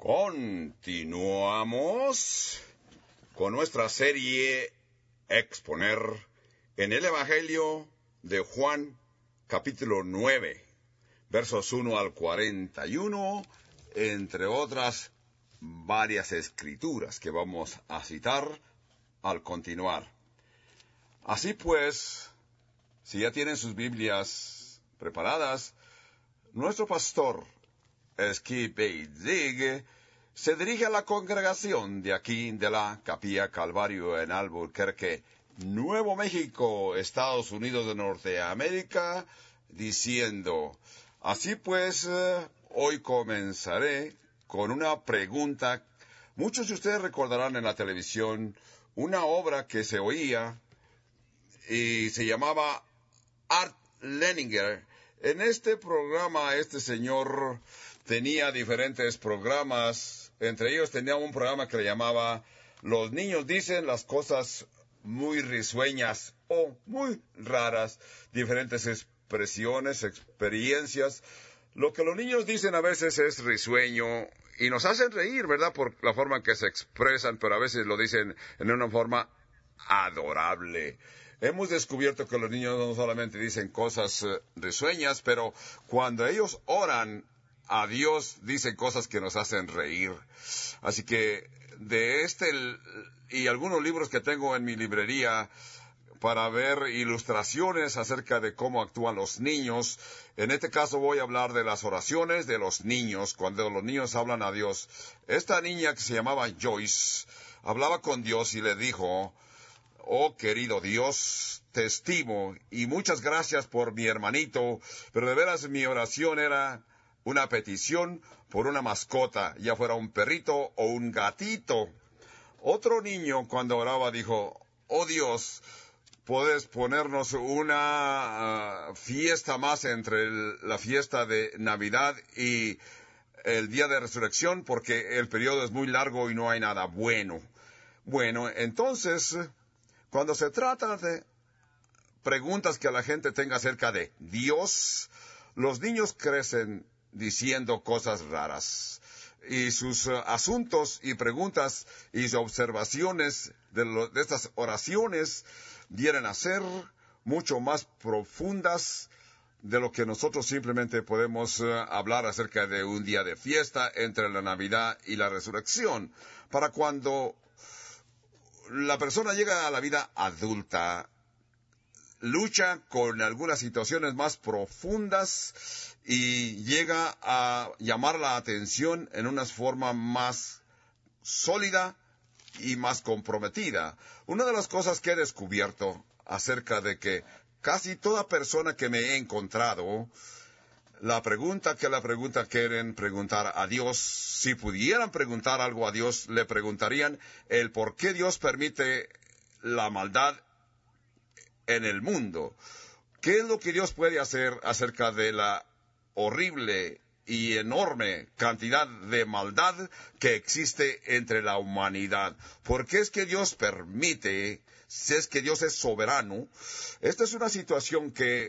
Continuamos con nuestra serie Exponer en el Evangelio de Juan, capítulo 9, versos 1 al 41, entre otras varias escrituras que vamos a citar al continuar. Así pues, si ya tienen sus Biblias preparadas, nuestro pastor Skip Heitzig se dirige a la congregación de aquí, de la Capilla Calvario en Albuquerque, Nuevo México, Estados Unidos de Norteamérica, diciendo: así pues, hoy comenzaré con una pregunta. Muchos de ustedes recordarán en la televisión una obra que se oía y se llamaba Art Leninger. En este programa, este señor tenía diferentes programas. Entre ellos tenía un programa que le llamaba Los niños dicen las cosas muy risueñas o muy raras, diferentes expresiones, experiencias. Lo que los niños dicen a veces es risueño y nos hacen reír, ¿verdad? Por la forma en que se expresan, pero a veces lo dicen en una forma adorable. Hemos descubierto que los niños no solamente dicen cosas risueñas, pero cuando ellos oran a Dios, dicen cosas que nos hacen reír. Así que de y algunos libros que tengo en mi librería para ver ilustraciones acerca de cómo actúan los niños. En este caso voy a hablar de las oraciones de los niños, cuando los niños hablan a Dios. Esta niña que se llamaba Joyce hablaba con Dios y le dijo: oh, querido Dios, te estimo y muchas gracias por mi hermanito, pero de veras mi oración era una petición por una mascota, ya fuera un perrito o un gatito. Otro niño cuando oraba dijo: oh Dios, puedes ponernos una fiesta más entre la fiesta de Navidad y el día de resurrección, porque el periodo es muy largo y no hay nada bueno. Bueno, entonces, cuando se trata de preguntas que la gente tenga acerca de Dios, los niños crecen diciendo cosas raras. Y sus asuntos y preguntas y sus observaciones de estas oraciones vienen a ser mucho más profundas de lo que nosotros simplemente podemos hablar acerca de un día de fiesta entre la Navidad y la resurrección. Para cuando la persona llega a la vida adulta, lucha con algunas situaciones más profundas y llega a llamar la atención en una forma más sólida y más comprometida. Una de las cosas que he descubierto acerca de que casi toda persona que me he encontrado, la pregunta quieren preguntar a Dios. Si pudieran preguntar algo a Dios, le preguntarían el por qué Dios permite la maldad en el mundo. ¿Qué es lo que Dios puede hacer acerca de la horrible y enorme cantidad de maldad que existe entre la humanidad? ¿Por qué es que Dios permite, si es que Dios es soberano? Esta es una situación que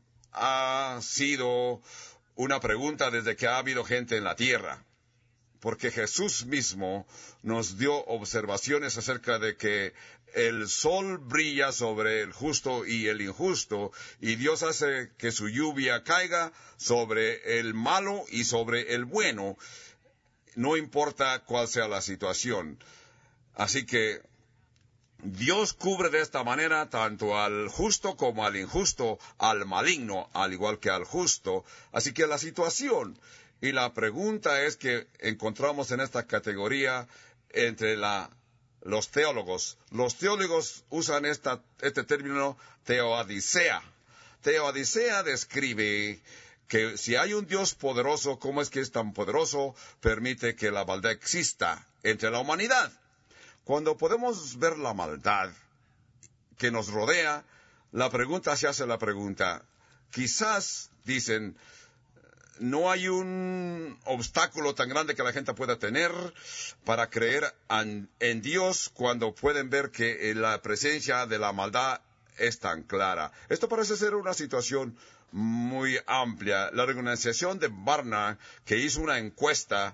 ha sido una pregunta desde que ha habido gente en la tierra, porque Jesús mismo nos dio observaciones acerca de que el sol brilla sobre el justo y el injusto, y Dios hace que su lluvia caiga sobre el malo y sobre el bueno, no importa cuál sea la situación. Así que Dios cubre de esta manera tanto al justo como al injusto, al maligno, al igual que al justo. Así que la situación y la pregunta es que encontramos en esta categoría entre los teólogos. Los teólogos usan este término teodicea. Teodicea describe que si hay un Dios poderoso, ¿cómo es que es tan poderoso? Permite que la maldad exista entre la humanidad. Cuando podemos ver la maldad que nos rodea, se hace la pregunta. Quizás, dicen, no hay un obstáculo tan grande que la gente pueda tener para creer en Dios cuando pueden ver que la presencia de la maldad es tan clara. Esto parece ser una situación muy amplia. La organización de Barna, que hizo una encuesta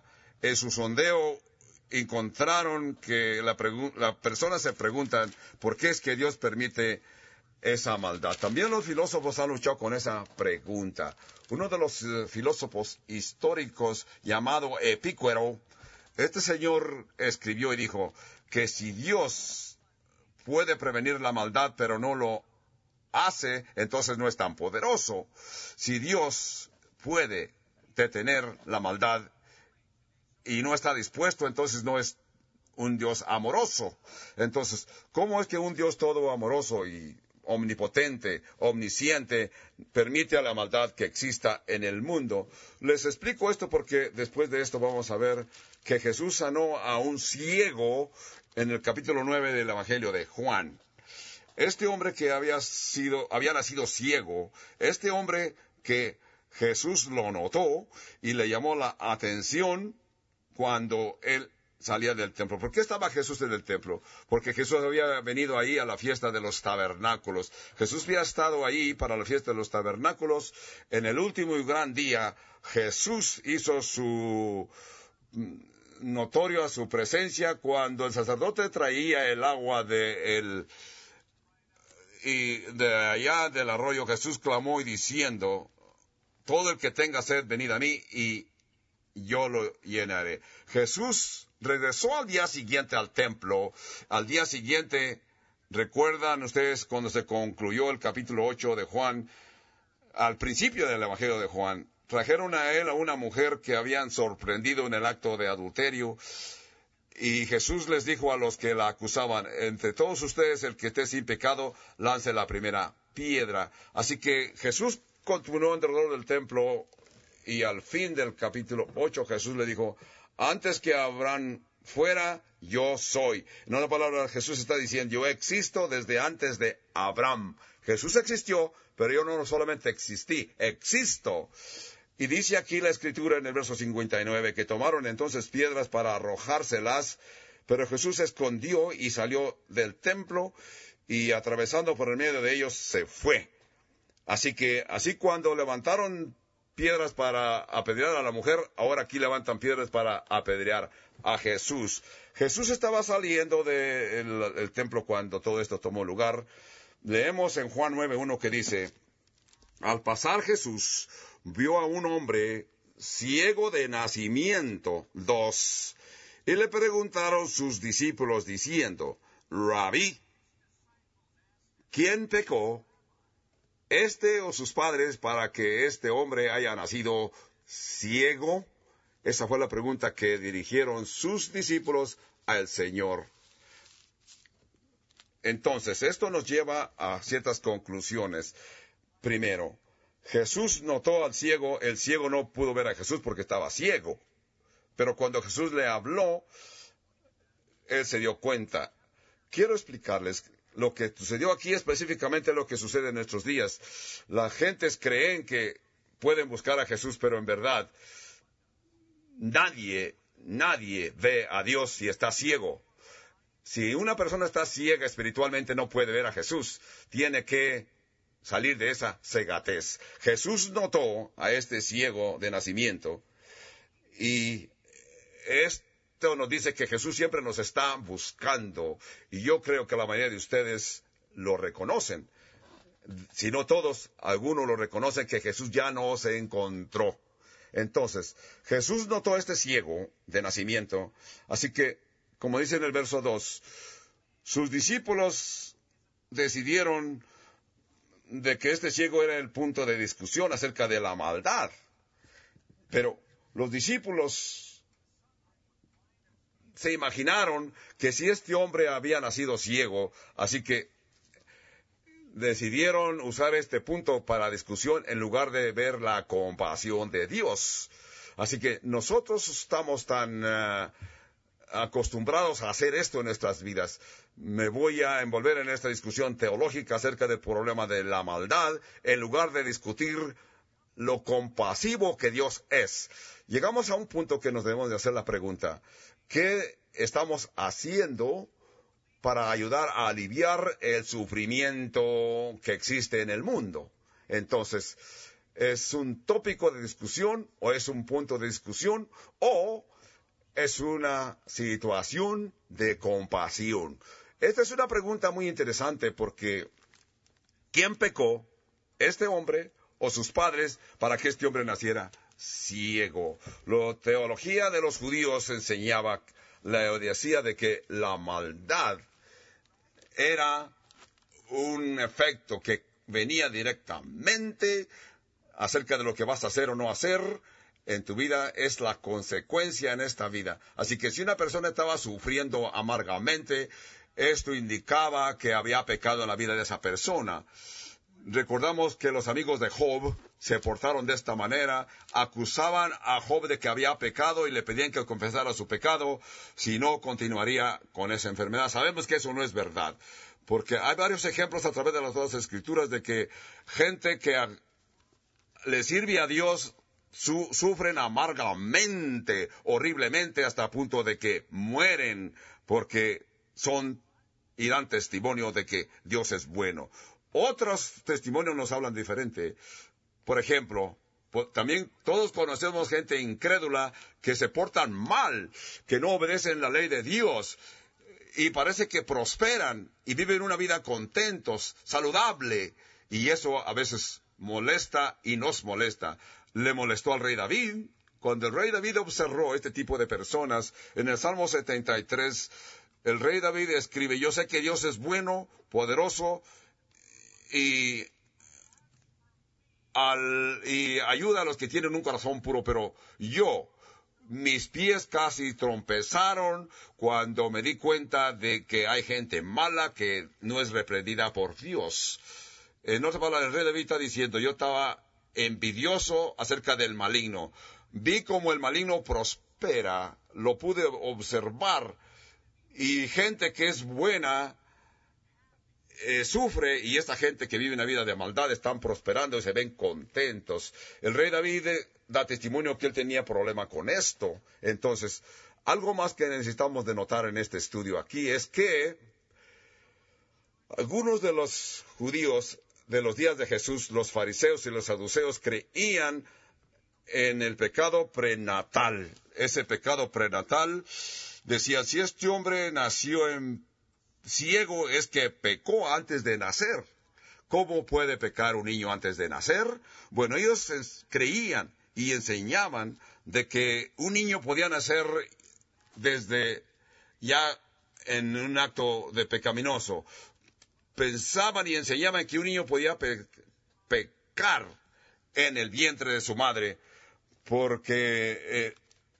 en su sondeo encontraron que la persona se preguntan por qué es que Dios permite esa maldad. También los filósofos han luchado con esa pregunta. Uno de los filósofos históricos llamado Epicuro, este señor escribió y dijo que si Dios puede prevenir la maldad pero no lo hace, entonces no es tan poderoso. Si Dios puede detener la maldad y no está dispuesto, entonces no es un Dios amoroso. Entonces, ¿cómo es que un Dios todo amoroso y omnipotente, omnisciente, permite a la maldad que exista en el mundo? Les explico esto porque después de esto vamos a ver que Jesús sanó a un ciego en el capítulo 9 del Evangelio de Juan. Este hombre que había nacido ciego, este hombre que Jesús lo notó y le llamó la atención cuando él salía del templo. ¿Por qué estaba Jesús en el templo? Porque Jesús había venido ahí a la fiesta de los tabernáculos. Jesús había estado ahí para la fiesta de los tabernáculos. En el último y gran día, Jesús hizo su notorio a su presencia cuando el sacerdote traía el agua y de allá del arroyo. Jesús clamó y diciendo: todo el que tenga sed, venid a mí y yo lo llenaré. Jesús regresó al día siguiente al templo. Al día siguiente, ¿recuerdan ustedes cuando se concluyó el capítulo 8 de Juan? Al principio del Evangelio de Juan, trajeron a él a una mujer que habían sorprendido en el acto de adulterio. Y Jesús les dijo a los que la acusaban: entre todos ustedes, el que esté sin pecado, lance la primera piedra. Así que Jesús continuó alrededor del templo. Y al fin del capítulo 8, Jesús le dijo: antes que Abraham fuera, yo soy. En una palabra, Jesús está diciendo: yo existo desde antes de Abraham. Jesús existió, pero yo no solamente existí, existo. Y dice aquí la Escritura en el verso 59, que tomaron entonces piedras para arrojárselas, pero Jesús se escondió y salió del templo, y atravesando por el medio de ellos, se fue. Así cuando levantaron piedras para apedrear a la mujer, ahora aquí levantan piedras para apedrear a Jesús. Jesús estaba saliendo del templo cuando todo esto tomó lugar. Leemos en Juan 9:1 que dice: al pasar Jesús vio a un hombre ciego de nacimiento, 2, y le preguntaron sus discípulos diciendo: Rabí, ¿quién pecó, este o sus padres, para que este hombre haya nacido ciego? Esa fue la pregunta que dirigieron sus discípulos al Señor. Entonces, esto nos lleva a ciertas conclusiones. Primero, Jesús notó al ciego. El ciego no pudo ver a Jesús porque estaba ciego. Pero cuando Jesús le habló, él se dio cuenta. Quiero explicarles lo que sucedió aquí, específicamente lo que sucede en nuestros días. Las gentes creen que pueden buscar a Jesús, pero en verdad nadie ve a Dios si está ciego. Si una persona está ciega espiritualmente, no puede ver a Jesús. Tiene que salir de esa cegatez. Jesús notó a este ciego de nacimiento, y esto nos dice que Jesús siempre nos está buscando, y yo creo que la mayoría de ustedes lo reconocen. Si no todos, algunos lo reconocen, que Jesús ya no se encontró. Entonces, Jesús notó a este ciego de nacimiento, así que, como dice en el verso 2, sus discípulos decidieron de que este ciego era el punto de discusión acerca de la maldad. Pero los discípulos se imaginaron que si este hombre había nacido ciego, así que decidieron usar este punto para discusión en lugar de ver la compasión de Dios. Así que nosotros estamos tan acostumbrados a hacer esto en nuestras vidas. Me voy a envolver en esta discusión teológica acerca del problema de la maldad, en lugar de discutir lo compasivo que Dios es. Llegamos a un punto que nos debemos de hacer la pregunta: ¿qué estamos haciendo para ayudar a aliviar el sufrimiento que existe en el mundo? Entonces, ¿es un tópico de discusión o es un punto de discusión, o es una situación de compasión. Esta es una pregunta muy interesante porque ¿quién pecó? ¿Este hombre o sus padres para que este hombre naciera ciego? La teología de los judíos enseñaba, decía de que la maldad era un efecto que venía directamente acerca de lo que vas a hacer o no hacer en tu vida, es la consecuencia en esta vida. Así que si una persona estaba sufriendo amargamente, esto indicaba que había pecado en la vida de esa persona. Recordamos que los amigos de Job se portaron de esta manera, acusaban a Job de que había pecado y le pedían que confesara su pecado, si no continuaría con esa enfermedad. Sabemos que eso no es verdad, porque hay varios ejemplos a través de las dos escrituras de que gente que le sirve a Dios sufren amargamente, horriblemente, hasta el punto de que mueren porque y dan testimonio de que Dios es bueno. Otros testimonios nos hablan diferente. Por ejemplo, también todos conocemos gente incrédula que se portan mal, que no obedecen la ley de Dios y parece que prosperan y viven una vida contentos, saludable, y eso a veces molesta y nos molesta. Le molestó al rey David. Cuando el rey David observó este tipo de personas, en el Salmo 73, el rey David escribe: yo sé que Dios es bueno, poderoso, y ayuda a los que tienen un corazón puro, pero mis pies casi trompezaron cuando me di cuenta de que hay gente mala que no es reprendida por Dios. En otra palabra, el rey David está diciendo: yo estaba envidioso acerca del maligno. Vi cómo el maligno prospera, lo pude observar, y gente que es buena sufre, y esta gente que vive una vida de maldad están prosperando y se ven contentos. El rey David da testimonio que él tenía problema con esto. Entonces, algo más que necesitamos de notar en este estudio aquí es que algunos de los judíos de los días de Jesús, los fariseos y los saduceos, creían en el pecado prenatal. Ese pecado prenatal, decía, si este hombre nació ciego, es que pecó antes de nacer. ¿Cómo puede pecar un niño antes de nacer? Bueno, ellos creían y enseñaban de que un niño podía nacer desde ya en un acto de pecaminoso. Pensaban y enseñaban que un niño podía pecar en el vientre de su madre, porque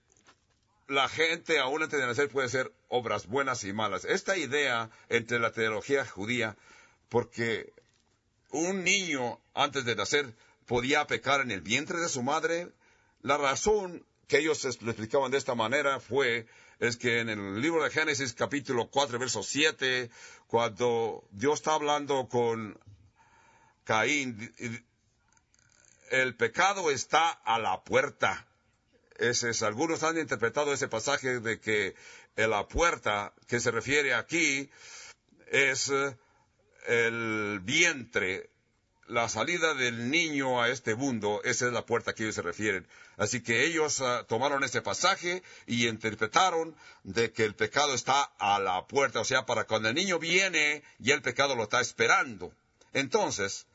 la gente aún antes de nacer puede hacer obras buenas y malas. Esta idea entre la teología judía, porque un niño antes de nacer podía pecar en el vientre de su madre, la razón que ellos lo explicaban de esta manera es que en el libro de Génesis capítulo 4, verso 7, cuando Dios está hablando con Caín, el pecado está a la puerta. Algunos han interpretado ese pasaje de que la puerta que se refiere aquí es el vientre, la salida del niño a este mundo. Esa es la puerta a que ellos se refieren. Así que ellos tomaron ese pasaje y interpretaron de que el pecado está a la puerta, o sea, para cuando el niño viene, ya el pecado lo está esperando. Entonces,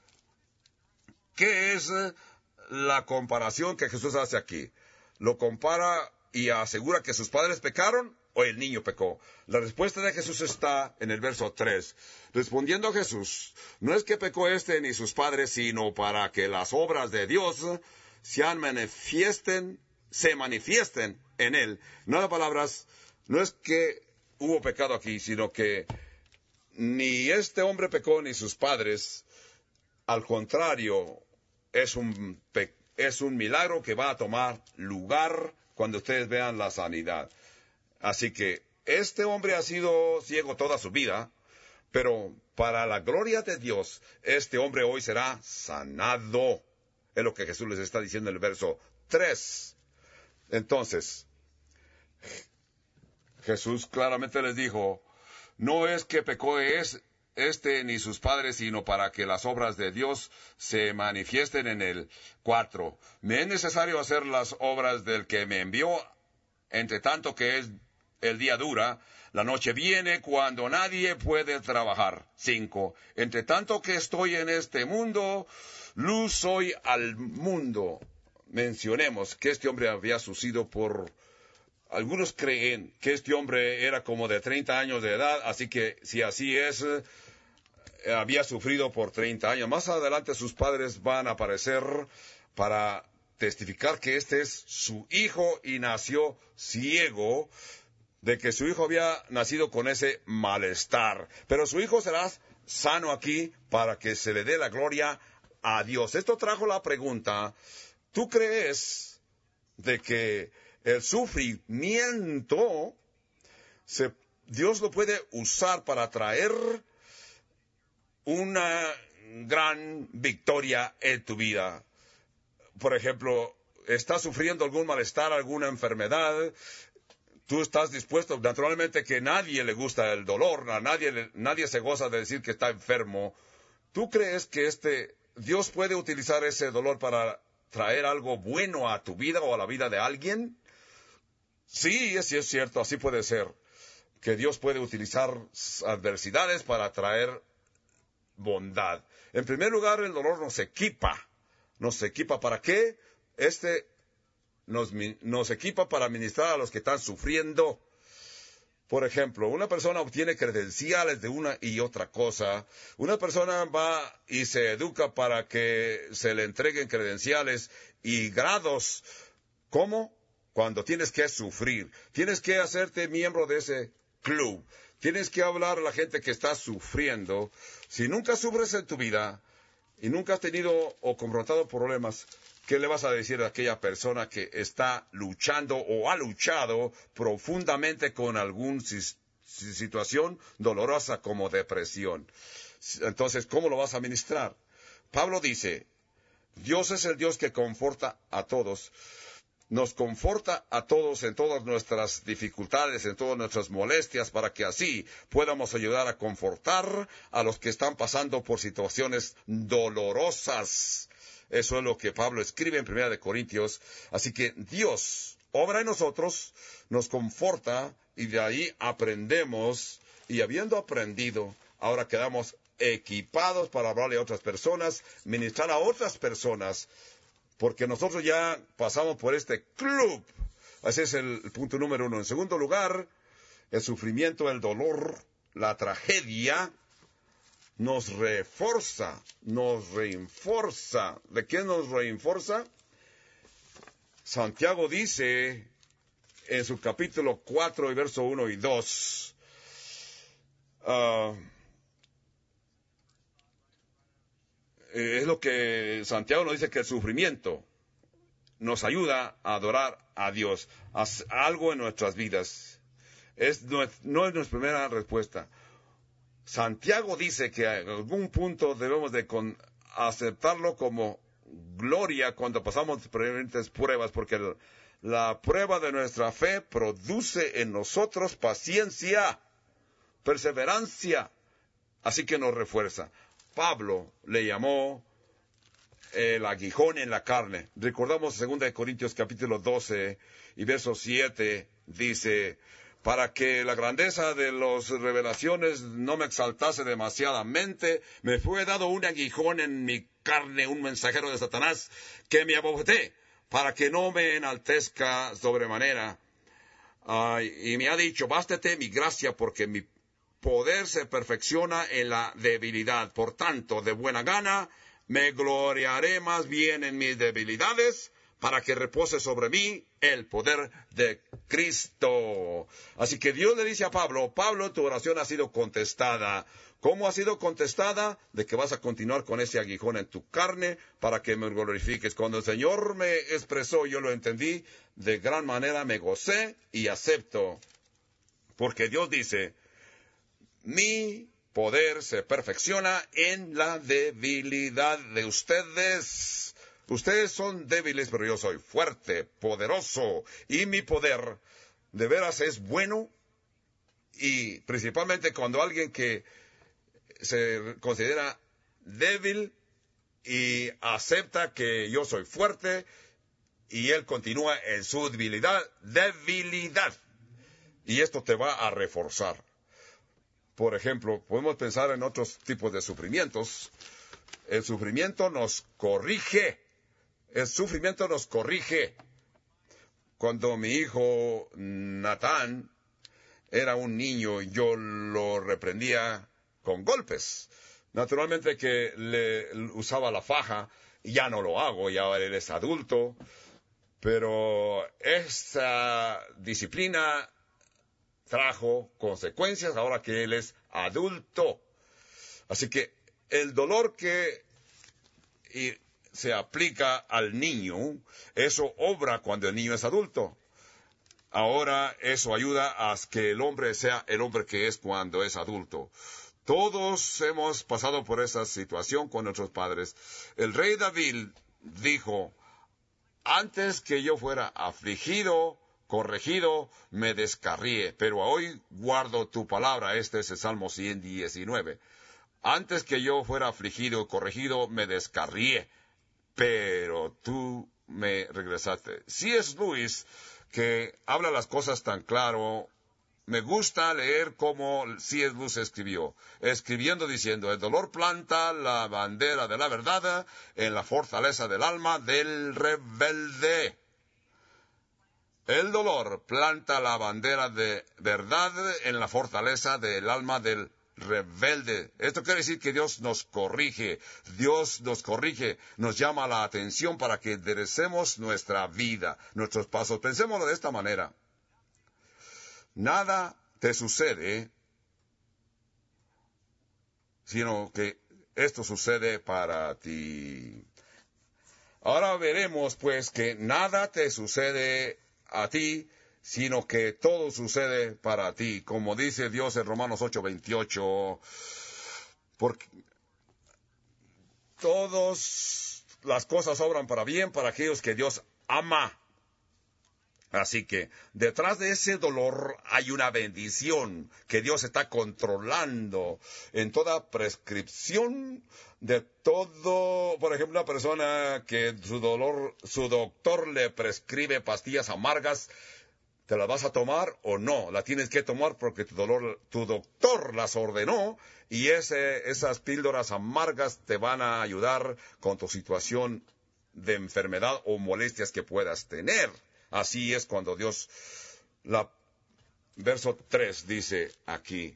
¿qué es la comparación que Jesús hace aquí? ¿Lo compara y asegura que sus padres pecaron o el niño pecó? La respuesta de Jesús está en el verso 3. Respondiendo a Jesús, no es que pecó ni sus padres, sino para que las obras de Dios se manifiesten en él. En otras palabras, no es que hubo pecado aquí, sino que ni este hombre pecó ni sus padres. Al contrario, es un milagro que va a tomar lugar cuando ustedes vean la sanidad. Así que este hombre ha sido ciego toda su vida, pero para la gloria de Dios, este hombre hoy será sanado. Es lo que Jesús les está diciendo en el verso 3. Entonces, Jesús claramente les dijo, no es que pecó ni sus padres, sino para que las obras de Dios se manifiesten en él. 4. Me es necesario hacer las obras del que me envió entre tanto que el día dura, la noche viene cuando nadie puede trabajar. 5. Entre tanto que estoy en este mundo, luz soy al mundo. Mencionemos que este hombre había sucedido por... Algunos creen que este hombre era como de 30 años de edad, así que si así es, había sufrido por 30 años. Más adelante sus padres van a aparecer para testificar que este es su hijo y nació ciego, de que su hijo había nacido con ese malestar. Pero su hijo será sano aquí para que se le dé la gloria a Dios. Esto trajo la pregunta, ¿tú crees de que el sufrimiento Dios lo puede usar para traer una gran victoria en tu vida? Por ejemplo, ¿estás sufriendo algún malestar, alguna enfermedad? Tú estás dispuesto, naturalmente que a nadie le gusta el dolor, a nadie se goza de decir que está enfermo. ¿Tú crees que Dios puede utilizar ese dolor para traer algo bueno a tu vida o a la vida de alguien? Sí, es cierto, así puede ser. Que Dios puede utilizar adversidades para traer bondad. En primer lugar, el dolor nos equipa. ¿Nos equipa para qué? Nos equipa para ministrar a los que están sufriendo. Por ejemplo, una persona obtiene credenciales de una y otra cosa. Una persona va y se educa para que se le entreguen credenciales y grados. ¿Cómo? Cuando tienes que sufrir. Tienes que hacerte miembro de ese club. Tienes que hablar a la gente que está sufriendo. Si nunca sufres en tu vida y nunca has tenido o confrontado problemas, ¿qué le vas a decir a aquella persona que está luchando o ha luchado profundamente con alguna situación dolorosa como depresión? Entonces, ¿cómo lo vas a ministrar? Pablo dice, Dios es el Dios que conforta a todos. Nos conforta a todos en todas nuestras dificultades, en todas nuestras molestias, para que así podamos ayudar a confortar a los que están pasando por situaciones dolorosas. Eso es lo que Pablo escribe en 1 Corintios. Así que Dios obra en nosotros, nos conforta y de ahí aprendemos. Y habiendo aprendido, ahora quedamos equipados para hablarle a otras personas, ministrar a otras personas, porque nosotros ya pasamos por este club. Ese es el punto número 1. En segundo lugar, el sufrimiento, el dolor, la tragedia nos refuerza, nos reinforza. ¿De qué nos reinforza? Santiago dice en su capítulo 4 y verso 1 y 2, es lo que Santiago nos dice, que el sufrimiento nos ayuda a adorar a Dios, a algo en nuestras vidas. No es nuestra primera respuesta. Santiago dice que a algún punto debemos de aceptarlo como gloria cuando pasamos diferentes pruebas, porque la prueba de nuestra fe produce en nosotros paciencia, perseverancia, así que nos refuerza. Pablo le llamó el aguijón en la carne. Recordamos 2 Corintios capítulo 12 y verso 7, dice, para que la grandeza de las revelaciones no me exaltase demasiadamente, me fue dado un aguijón en mi carne, un mensajero de Satanás, que me abofeté, para que no me enaltezca sobremanera. Y me ha dicho, bástate mi gracia, porque mi poder se perfecciona en la debilidad. Por tanto, de buena gana, me gloriaré más bien en mis debilidades, para que repose sobre mí el poder de Cristo. Así que Dios le dice a Pablo, Pablo, tu oración ha sido contestada. ¿Cómo ha sido contestada? De que vas a continuar con ese aguijón en tu carne para que me glorifiques. Cuando el Señor me expresó, yo lo entendí, de gran manera me gocé y acepto. Porque Dios dice, mi poder se perfecciona en la debilidad de ustedes. Ustedes son débiles, pero yo soy fuerte, poderoso, y mi poder de veras es bueno. Y principalmente cuando alguien que se considera débil y acepta que yo soy fuerte, y él continúa en su debilidad. Y esto te va a reforzar. Por ejemplo, podemos pensar en otros tipos de sufrimientos. El sufrimiento nos corrige. El sufrimiento nos corrige. Cuando mi hijo Natán era un niño, yo lo reprendía con golpes. Naturalmente que le usaba la faja, y ya no lo hago, ya él es adulto. Pero esta disciplina trajo consecuencias ahora que él es adulto. Así que el dolor que se aplica al niño, eso obra cuando el niño es adulto. Ahora eso ayuda a que el hombre sea el hombre que es cuando es adulto. Todos hemos pasado por esa situación con nuestros padres. El rey David dijo, antes que yo fuera afligido, corregido, me descarríe, pero hoy guardo tu palabra. Este es el Salmo 119. Antes que yo fuera afligido, corregido, me descarríe, pero tú me regresaste. C.S. Lewis, que habla las cosas tan claro, me gusta leer cómo C.S. Lewis escribiendo diciendo, el dolor planta la bandera de la verdad en la fortaleza del alma del rebelde. El dolor planta la bandera de verdad en la fortaleza del alma del rebelde. Esto quiere decir que Dios nos corrige, nos llama la atención para que enderecemos nuestra vida, nuestros pasos. Pensémoslo de esta manera. Nada te sucede, sino que esto sucede para ti. Ahora veremos, pues, que nada te sucede a ti, sino que todo sucede para ti. Como dice Dios en Romanos 8:28, porque todas las cosas obran para bien para aquellos que Dios ama. Así que detrás de ese dolor hay una bendición que Dios está controlando en toda prescripción de todo. Por ejemplo, una persona que su doctor le prescribe pastillas amargas, ¿te las vas a tomar o no? La tienes que tomar porque tu doctor las ordenó, y esas píldoras amargas te van a ayudar con tu situación de enfermedad o molestias que puedas tener. Así es cuando Dios, verso 3 dice aquí,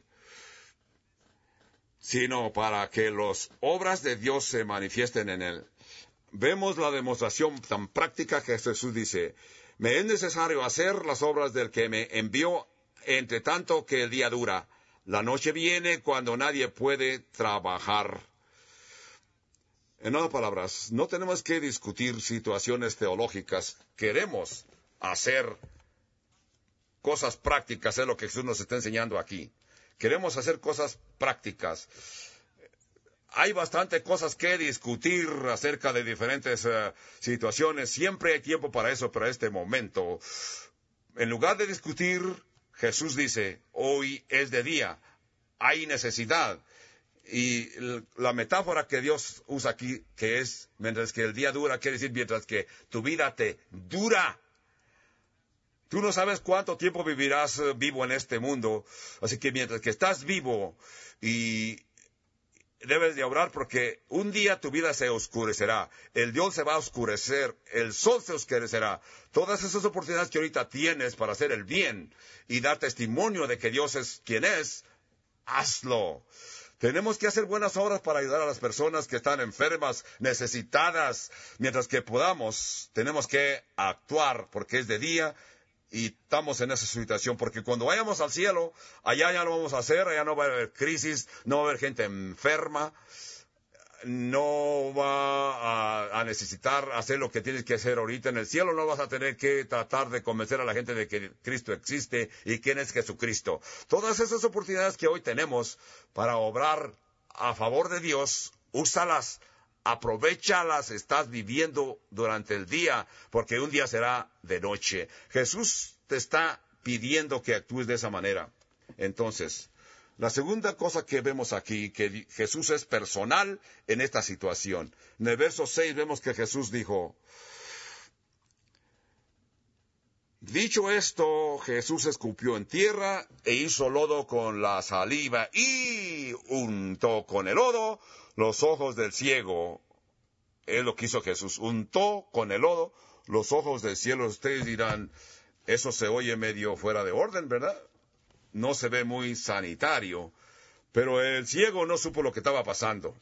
sino para que las obras de Dios se manifiesten en él. Vemos la demostración tan práctica que Jesús dice, me es necesario hacer las obras del que me envió, entre tanto que el día dura. La noche viene cuando nadie puede trabajar. En otras palabras, no tenemos que discutir situaciones teológicas. Queremos hacer cosas prácticas, es lo que Jesús nos está enseñando aquí. Queremos hacer cosas prácticas. Hay bastante cosas que discutir acerca de diferentes situaciones. Siempre hay tiempo para eso, para este momento. En lugar de discutir, Jesús dice, hoy es de día, hay necesidad. Y la metáfora que Dios usa aquí, que es, mientras que el día dura, quiere decir mientras que tu vida te dura. Tú no sabes cuánto tiempo vivirás vivo en este mundo, así que mientras que estás vivo, y debes de obrar, porque un día tu vida se oscurecerá, el Dios se va a oscurecer, el sol se oscurecerá. Todas esas oportunidades que ahorita tienes para hacer el bien y dar testimonio de que Dios es quien es, hazlo. Tenemos que hacer buenas obras para ayudar a las personas que están enfermas, necesitadas. Mientras que podamos, tenemos que actuar, porque es de día y estamos en esa situación. Porque cuando vayamos al cielo, allá ya no vamos a hacer, allá no va a haber crisis, no va a haber gente enferma, no va a necesitar hacer lo que tienes que hacer ahorita. En el cielo no vas a tener que tratar de convencer a la gente de que Cristo existe y quién es Jesucristo. Todas esas oportunidades que hoy tenemos para obrar a favor de Dios, úsalas, aprovéchalas, estás viviendo durante el día, porque un día será de noche. Jesús te está pidiendo que actúes de esa manera. Entonces, la segunda cosa que vemos aquí, que Jesús es personal en esta situación. En el verso 6 vemos que Jesús dijo, Dicho esto, Jesús escupió en tierra e hizo lodo con la saliva y untó con el lodo los ojos del ciego. Es lo que hizo Jesús, untó con el lodo los ojos del cielo. Ustedes dirán, eso se oye medio fuera de orden, ¿verdad? No se ve muy sanitario, pero el ciego no supo lo que estaba pasando.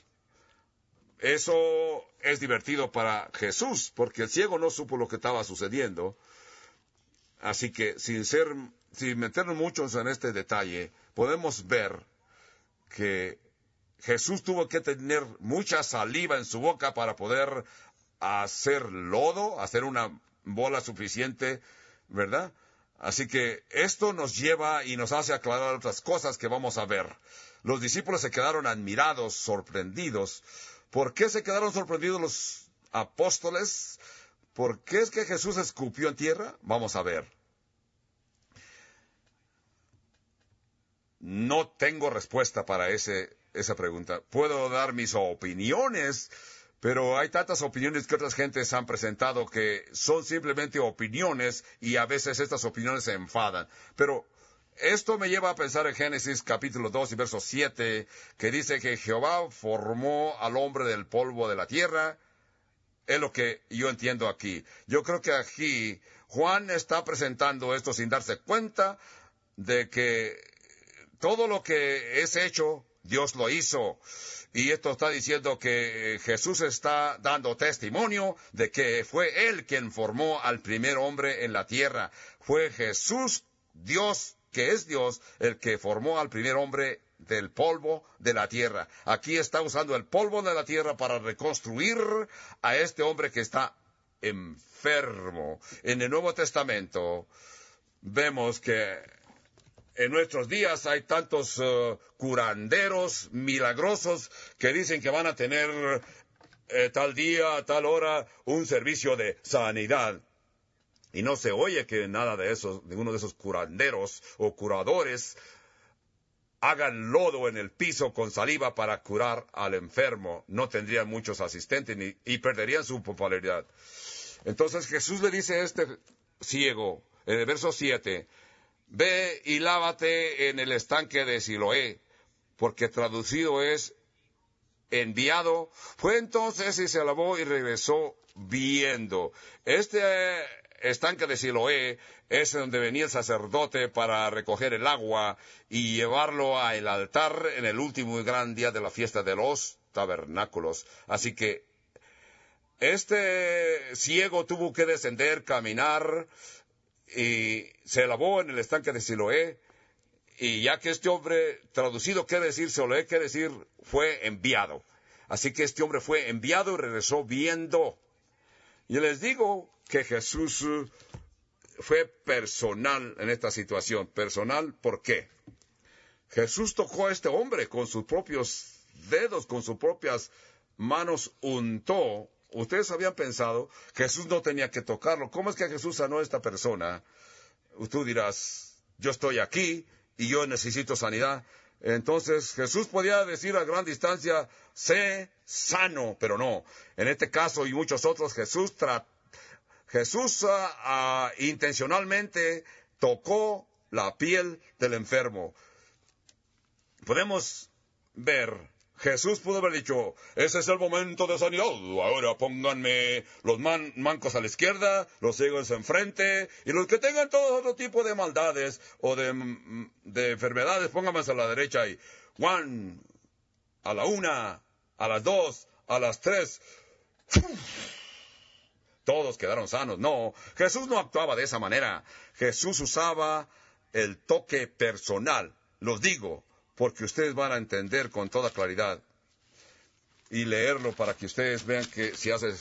Eso es divertido para Jesús, porque el ciego no supo lo que estaba sucediendo. Así que, sin meternos muchos en este detalle, podemos ver que Jesús tuvo que tener mucha saliva en su boca para poder hacer lodo, hacer una bola suficiente, ¿verdad? Así que esto nos lleva y nos hace aclarar otras cosas que vamos a ver. Los discípulos se quedaron admirados, sorprendidos. ¿Por qué se quedaron sorprendidos los apóstoles? ¿Por qué es que Jesús escupió en tierra? Vamos a ver. No tengo respuesta para esa pregunta. Puedo dar mis opiniones, pero hay tantas opiniones que otras gentes han presentado que son simplemente opiniones y a veces estas opiniones se enfadan. Pero esto me lleva a pensar en Génesis capítulo 2 y verso 7, que dice que Jehová formó al hombre del polvo de la tierra. Es lo que yo entiendo aquí. Yo creo que aquí Juan está presentando esto sin darse cuenta de que todo lo que es hecho, Dios lo hizo. Y esto está diciendo que Jesús está dando testimonio de que fue Él quien formó al primer hombre en la tierra. Fue Jesús, Dios, que es Dios, el que formó al primer hombre del polvo de la tierra. Aquí está usando el polvo de la tierra para reconstruir a este hombre que está enfermo. En el Nuevo Testamento vemos que en nuestros días hay tantos curanderos milagrosos que dicen que van a tener tal día, tal hora, un servicio de sanidad. Y no se oye que nada de esos, ninguno de esos curanderos o curadores hagan lodo en el piso con saliva para curar al enfermo. No tendrían muchos asistentes y perderían su popularidad. Entonces Jesús le dice a este ciego, en el verso 7, ve y lávate en el estanque de Siloé, porque traducido es enviado. Fue entonces y se lavó y regresó viendo. Este estanque de Siloé es donde venía el sacerdote para recoger el agua y llevarlo al altar en el último y gran día de la fiesta de los tabernáculos. Así que este ciego tuvo que descender, caminar, y se lavó en el estanque de Siloé. Y ya que este hombre, traducido quiere decir, Siloé quiere decir, fue enviado. Así que este hombre fue enviado y regresó viendo. Y les digo que Jesús fue personal en esta situación. Personal, ¿por qué? Jesús tocó a este hombre con sus propios dedos, con sus propias manos, untó. Ustedes habían pensado que Jesús no tenía que tocarlo. ¿Cómo es que Jesús sanó a esta persona? Tú dirás, yo estoy aquí y yo necesito sanidad. Entonces Jesús podía decir a gran distancia, sé sano, pero no. En este caso y muchos otros, Jesús intencionalmente tocó la piel del enfermo. Podemos ver, Jesús pudo haber dicho, ese es el momento de sanidad, ahora pónganme los mancos a la izquierda, los ciegos enfrente, y los que tengan todo otro tipo de maldades o de enfermedades, pónganme a la derecha, y Juan, a la 1, a las 2, a las 3, todos quedaron sanos. No, Jesús no actuaba de esa manera. Jesús usaba el toque personal. Los digo, porque ustedes van a entender con toda claridad y leerlo para que ustedes vean que si hace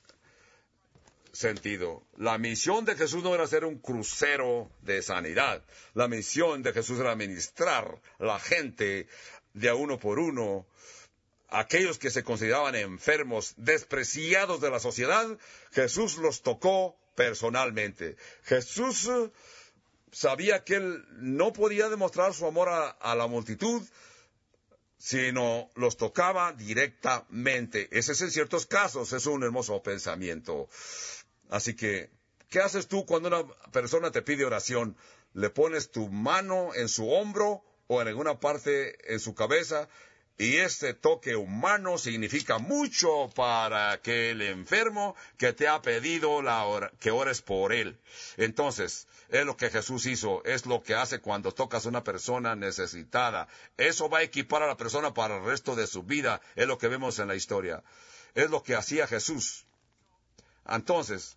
sentido. La misión de Jesús no era ser un crucero de sanidad. La misión de Jesús era ministrar a la gente de a uno por uno. Aquellos que se consideraban enfermos, despreciados de la sociedad, Jesús los tocó personalmente. Jesús sabía que él no podía demostrar su amor a la multitud, sino los tocaba directamente. Ese es en ciertos casos, es un hermoso pensamiento. Así que ¿Qué haces tú cuando una persona te pide oración? ¿Le pones tu mano en su hombro o en alguna parte en su cabeza? Y este toque humano significa mucho para aquel enfermo que te ha pedido que ores por él. Entonces, es lo que Jesús hizo, es lo que hace cuando tocas a una persona necesitada. Eso va a equipar a la persona para el resto de su vida, es lo que vemos en la historia. Es lo que hacía Jesús. Entonces,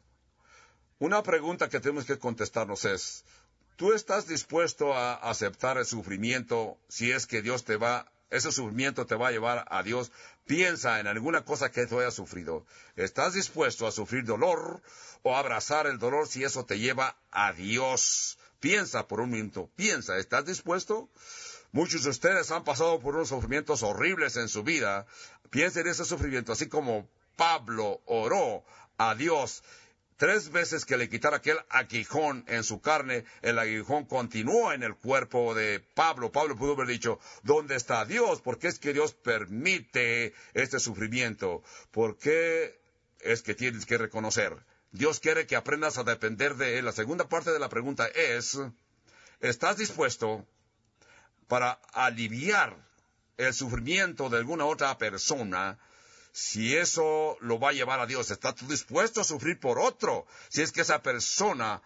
una pregunta que tenemos que contestarnos es, ¿tú estás dispuesto a aceptar el sufrimiento si es que ese sufrimiento te va a llevar a Dios? Piensa en alguna cosa que tú hayas sufrido. ¿Estás dispuesto a sufrir dolor o a abrazar el dolor si eso te lleva a Dios? Piensa por un minuto. Piensa, ¿estás dispuesto? Muchos de ustedes han pasado por unos sufrimientos horribles en su vida. Piensen en ese sufrimiento, así como Pablo oró a Dios 3 veces que le quitara aquel aguijón en su carne, el aguijón continuó en el cuerpo de Pablo. Pablo pudo haber dicho, ¿dónde está Dios? ¿Por qué es que Dios permite este sufrimiento? ¿Por qué es que tienes que reconocer? Dios quiere que aprendas a depender de Él. La segunda parte de la pregunta es, ¿estás dispuesto para aliviar el sufrimiento de alguna otra persona? Si eso lo va a llevar a Dios, ¿estás dispuesto a sufrir por otro? Si es que esa persona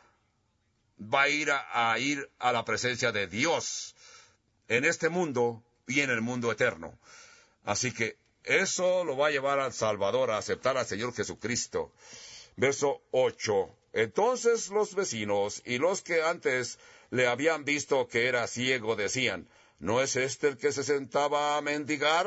va a ir a la presencia de Dios en este mundo y en el mundo eterno. Así que eso lo va a llevar al Salvador a aceptar al Señor Jesucristo. Verso 8. Entonces los vecinos y los que antes le habían visto que era ciego decían, ¿no es este el que se sentaba a mendigar,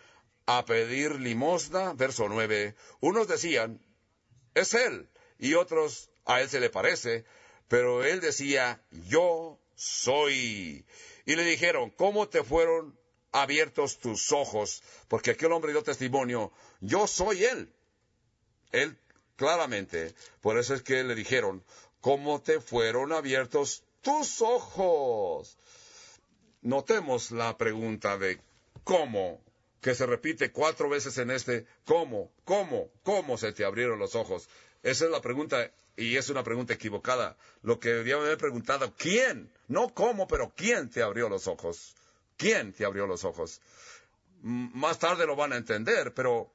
a pedir limosna? Verso 9. Unos decían, es él, y otros, a él se le parece, pero él decía, yo soy. Y le dijeron, ¿cómo te fueron abiertos tus ojos? Porque aquel hombre dio testimonio, yo soy él. Él claramente, por eso es que le dijeron, ¿cómo te fueron abiertos tus ojos? Notemos la pregunta de cómo, que se repite 4 veces en ¿cómo se te abrieron los ojos? Esa es la pregunta, y es una pregunta equivocada. Lo que debería haber preguntado, ¿quién? No cómo, pero ¿quién te abrió los ojos? ¿Quién te abrió los ojos? Más tarde lo van a entender, pero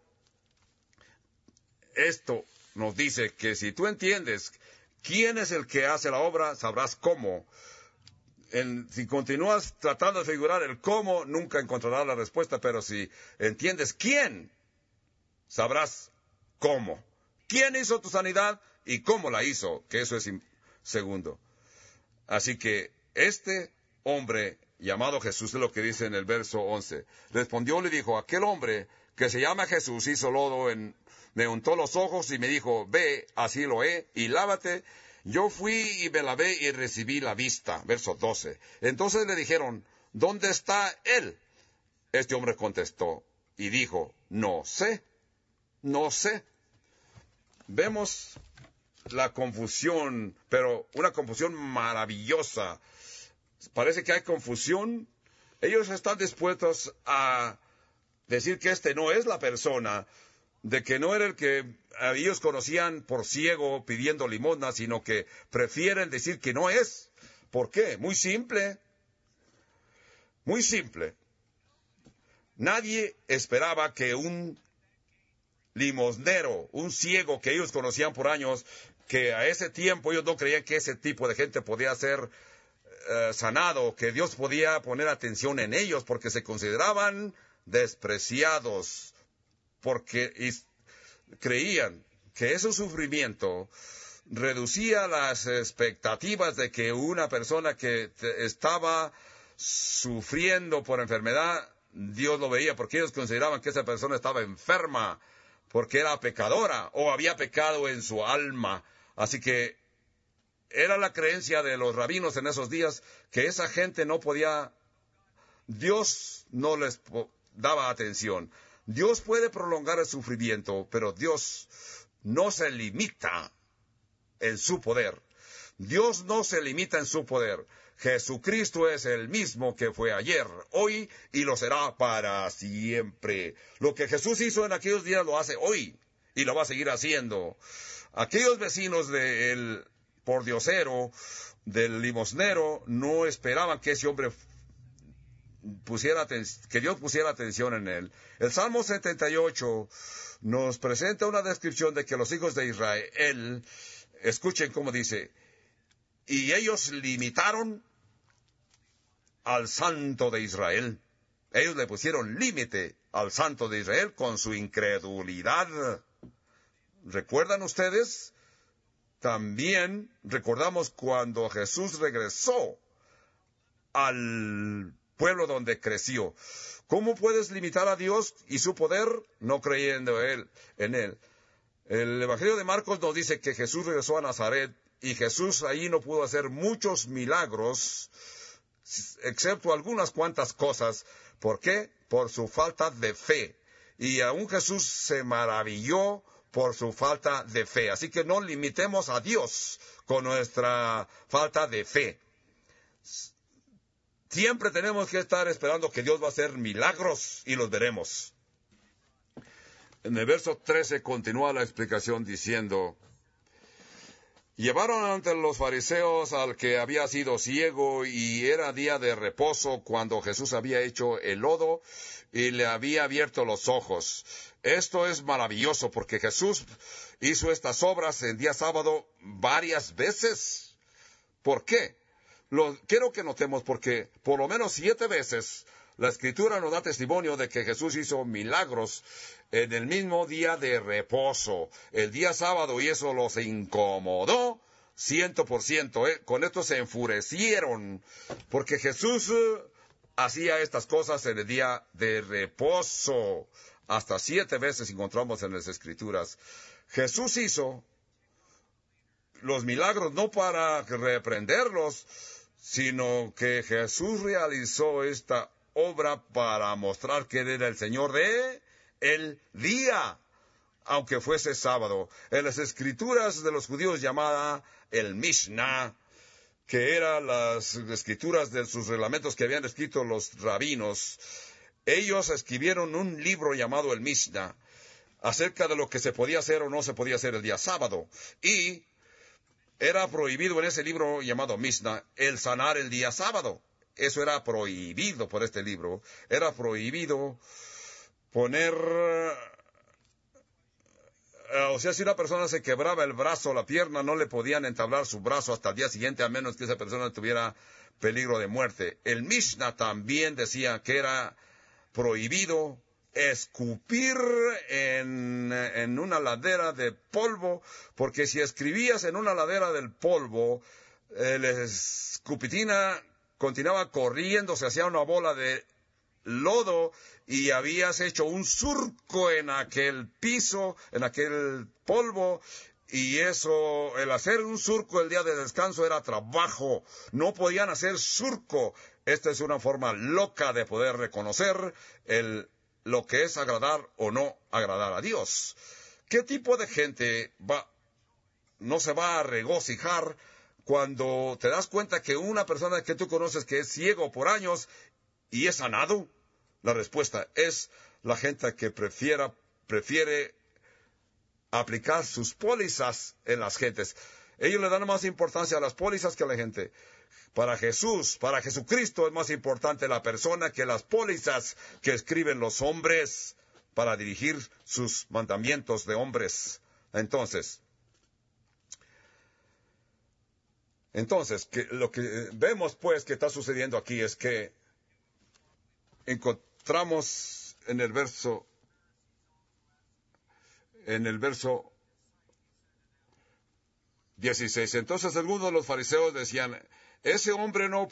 esto nos dice que si tú entiendes quién es el que hace la obra, sabrás cómo. Si continúas tratando de figurar el cómo, nunca encontrarás la respuesta, pero si entiendes quién, sabrás cómo. ¿Quién hizo tu sanidad y cómo la hizo? Que eso es segundo. Así que este hombre llamado Jesús es lo que dice en el verso 11. Respondió y le dijo, aquel hombre que se llama Jesús hizo lodo, me untó los ojos y me dijo, ve, así lo he, y lávate. Yo fui y me lavé y recibí la vista. Verso 12. Entonces le dijeron, ¿dónde está él? Este hombre contestó y dijo, no sé. Vemos la confusión, pero una confusión maravillosa. Parece que hay confusión. Ellos están dispuestos a decir que este no es la persona, de que no era el que ellos conocían por ciego pidiendo limosna, sino que prefieren decir que no es. ¿Por qué? Muy simple. Muy simple. Nadie esperaba que un limosnero, un ciego que ellos conocían por años, que a ese tiempo ellos no creían que ese tipo de gente podía ser sanado, que Dios podía poner atención en ellos, porque se consideraban despreciados, porque creían que ese sufrimiento reducía las expectativas de que una persona que estaba sufriendo por enfermedad, Dios lo veía, porque ellos consideraban que esa persona estaba enferma, porque era pecadora o había pecado en su alma. Así que era la creencia de los rabinos en esos días que esa gente no podía, Dios no les daba atención. Dios puede prolongar el sufrimiento, pero Dios no se limita en su poder. Dios no se limita en su poder. Jesucristo es el mismo que fue ayer, hoy y lo será para siempre. Lo que Jesús hizo en aquellos días lo hace hoy y lo va a seguir haciendo. Aquellos vecinos del pordiosero, del limosnero, no esperaban que ese hombre que Dios pusiera atención en él. El Salmo 78 nos presenta una descripción de que los hijos de Israel, escuchen cómo dice, y ellos limitaron al Santo de Israel. Ellos le pusieron límite al Santo de Israel con su incredulidad. ¿Recuerdan ustedes? También recordamos cuando Jesús regresó al pueblo donde creció. ¿Cómo puedes limitar a Dios y su poder? No creyendo en Él. El Evangelio de Marcos nos dice que Jesús regresó a Nazaret y Jesús ahí no pudo hacer muchos milagros, excepto algunas cuantas cosas. ¿Por qué? Por su falta de fe. Y aún Jesús se maravilló por su falta de fe. Así que no limitemos a Dios con nuestra falta de fe. Siempre tenemos que estar esperando que Dios va a hacer milagros y los veremos. En el verso 13 continúa la explicación diciendo: llevaron ante los fariseos al que había sido ciego y era día de reposo cuando Jesús había hecho el lodo y le había abierto los ojos. Esto es maravilloso porque Jesús hizo estas obras en día sábado varias veces. ¿Por qué? Quiero que notemos porque por lo menos 7 veces la Escritura nos da testimonio de que Jesús hizo milagros en el mismo día de reposo, el día sábado, y eso los incomodó 100%. Con esto se enfurecieron, porque Jesús hacía estas cosas en el día de reposo. Hasta 7 veces encontramos en las Escrituras. Jesús hizo los milagros no para reprenderlos, sino que Jesús realizó esta obra para mostrar que Él era el Señor de el día, aunque fuese sábado. En las Escrituras de los judíos llamada el Mishnah, que eran las escrituras de sus reglamentos que habían escrito los rabinos, ellos escribieron un libro llamado el Mishnah, acerca de lo que se podía hacer o no se podía hacer el día sábado. Y era prohibido en ese libro llamado Mishnah el sanar el día sábado. Eso era prohibido por este libro. Era prohibido poner... o sea, si una persona se quebraba el brazo o la pierna, no le podían entablar su brazo hasta el día siguiente, a menos que esa persona tuviera peligro de muerte. El Mishnah también decía que era prohibido escupir en una ladera de polvo, porque si escribías en una ladera del polvo, la escupitina continuaba corriendo, se hacía una bola de lodo y habías hecho un surco en aquel piso, en aquel polvo, y eso, el hacer un surco el día de descanso era trabajo, no podían hacer surco. Esta es una forma loca de poder reconocer lo que es agradar o no agradar a Dios. ¿Qué tipo de gente no se va a regocijar cuando te das cuenta que una persona que tú conoces que es ciego por años y es sanado? La respuesta es la gente que prefiere aplicar sus pólizas en las gentes. Ellos le dan más importancia a las pólizas que a la gente. Para Jesús, para Jesucristo es más importante la persona que las pólizas que escriben los hombres para dirigir sus mandamientos de hombres. Entonces, lo que vemos pues que está sucediendo aquí es que encontramos en el verso 16. Entonces algunos de los fariseos decían: ese hombre no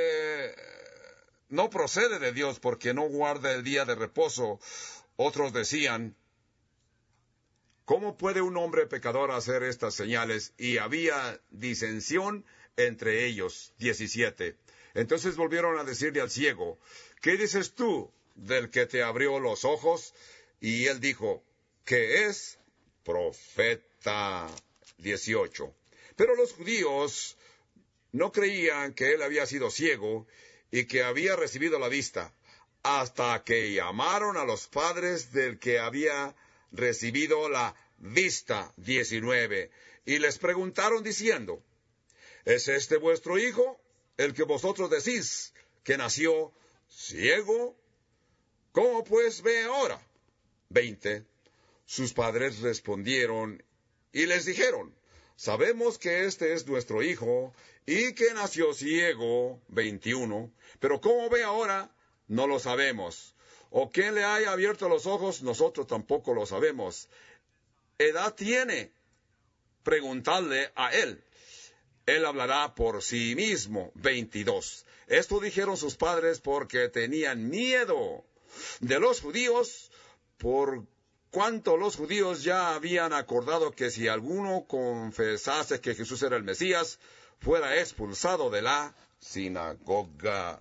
procede de Dios porque no guarda el día de reposo. Otros decían: ¿cómo puede un hombre pecador hacer estas señales? Y había disensión entre ellos. 17. Entonces volvieron a decirle al ciego: ¿qué dices tú del que te abrió los ojos? Y él dijo: que es profeta. 18. Pero los judíos no creían que él había sido ciego y que había recibido la vista, hasta que llamaron a los padres del que había recibido la vista. 19. Y les preguntaron diciendo, ¿es este vuestro hijo, el que vosotros decís que nació ciego? ¿Cómo pues ve ahora? 20. Sus padres respondieron y les dijeron, sabemos que este es nuestro hijo y que nació ciego. 21. Pero cómo ve ahora, no lo sabemos. O quién le haya abierto los ojos, nosotros tampoco lo sabemos. ¿Edad tiene? Preguntadle a él. Él hablará por sí mismo. 22. Esto dijeron sus padres porque tenían miedo de los judíos, por cuanto los judíos ya habían acordado que si alguno confesase que Jesús era el Mesías, fuera expulsado de la sinagoga.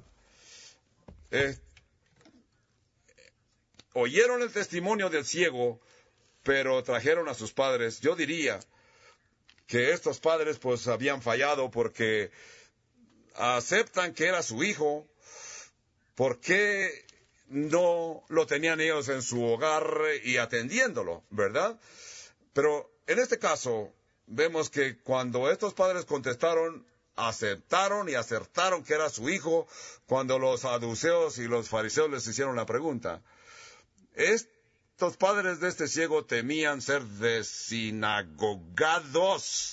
Oyeron el testimonio del ciego, pero trajeron a sus padres. Yo diría que estos padres pues habían fallado porque aceptan que era su hijo. ¿Por qué no lo tenían ellos en su hogar y atendiéndolo, verdad? Pero en este caso vemos que cuando estos padres contestaron, aceptaron y acertaron que era su hijo, cuando los saduceos y los fariseos les hicieron la pregunta. Estos padres de este ciego temían ser desinagogados,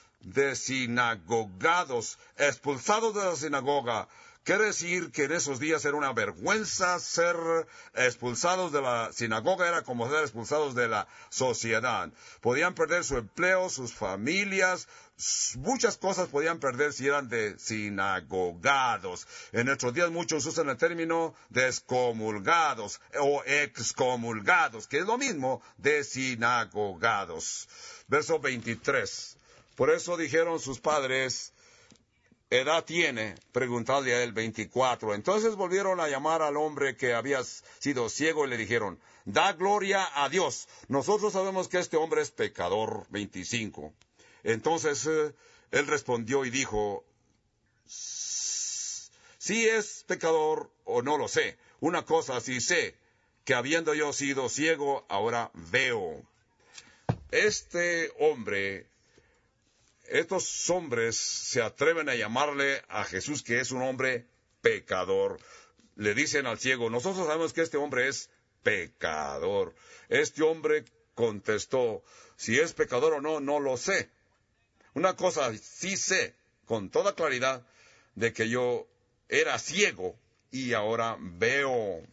expulsados de la sinagoga. Quiere decir que en esos días era una vergüenza ser expulsados de la sinagoga, era como ser expulsados de la sociedad. Podían perder su empleo, sus familias, muchas cosas podían perder si eran desinagogados. En nuestros días muchos usan el término descomulgados o excomulgados, que es lo mismo, desinagogados. Verso 23. Por eso dijeron sus padres, ¿edad tiene? Preguntadle a él. 24. Entonces volvieron a llamar al hombre que había sido ciego y le dijeron, da gloria a Dios. Nosotros sabemos que este hombre es pecador. 25. Entonces él respondió y dijo, si es pecador o no lo sé. Una cosa sí sé, que habiendo yo sido ciego, ahora veo. Estos hombres se atreven a llamarle a Jesús que es un hombre pecador. Le dicen al ciego, nosotros sabemos que este hombre es pecador. Este hombre contestó, si es pecador o no, no lo sé. Una cosa sí sé, con toda claridad, de que yo era ciego y ahora veo.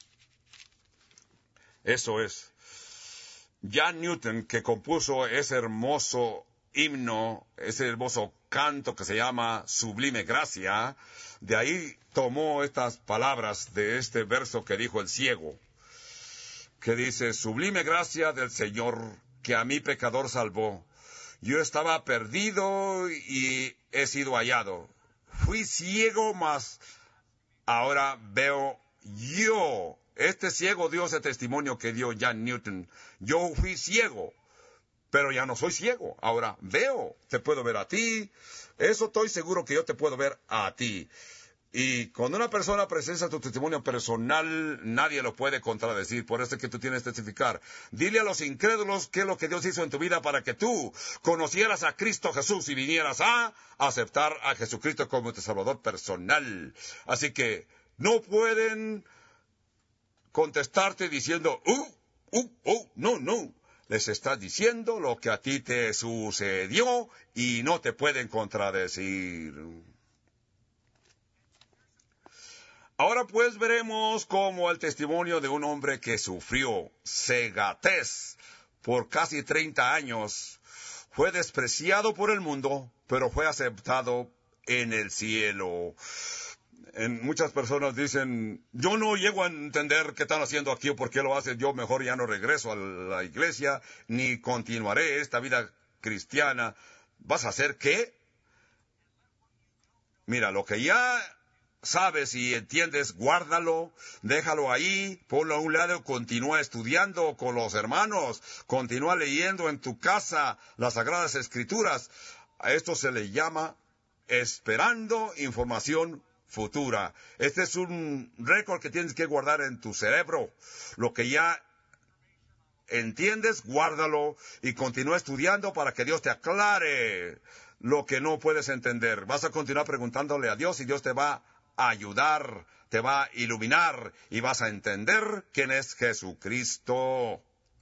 Eso es. John Newton, que compuso ese hermoso himno, ese hermoso canto que se llama Sublime Gracia, de ahí tomó estas palabras de este verso que dijo el ciego, que dice, Sublime gracia del Señor, que a mí pecador salvó. Yo estaba perdido y he sido hallado. Fui ciego, mas ahora veo yo. Este ciego dio ese testimonio que dio John Newton. Yo fui ciego, pero ya no soy ciego. Ahora veo. Te puedo ver a ti. Eso estoy seguro que yo te puedo ver a ti. Y cuando una persona presenta tu testimonio personal, nadie lo puede contradecir. Por eso es que tú tienes que testificar. Dile a los incrédulos qué es lo que Dios hizo en tu vida para que tú conocieras a Cristo Jesús y vinieras a aceptar a Jesucristo como tu Salvador personal. Así que no pueden contestarte diciendo, no. Les estás diciendo lo que a ti te sucedió y no te pueden contradecir. Ahora pues veremos cómo el testimonio de un hombre que sufrió cegatez por casi 30 años fue despreciado por el mundo, pero fue aceptado en el cielo. Muchas personas dicen, yo no llego a entender qué están haciendo aquí o por qué lo hacen, yo mejor ya no regreso a la iglesia, ni continuaré esta vida cristiana. ¿Vas a hacer qué? Mira, lo que ya sabes y entiendes, guárdalo, déjalo ahí, ponlo a un lado, continúa estudiando con los hermanos, continúa leyendo en tu casa las Sagradas Escrituras. A esto se le llama esperando información futura. Este es un récord que tienes que guardar en tu cerebro. Lo que ya entiendes, guárdalo y continúa estudiando para que Dios te aclare lo que no puedes entender. Vas a continuar preguntándole a Dios y Dios te va a ayudar, te va a iluminar y vas a entender quién es Jesucristo.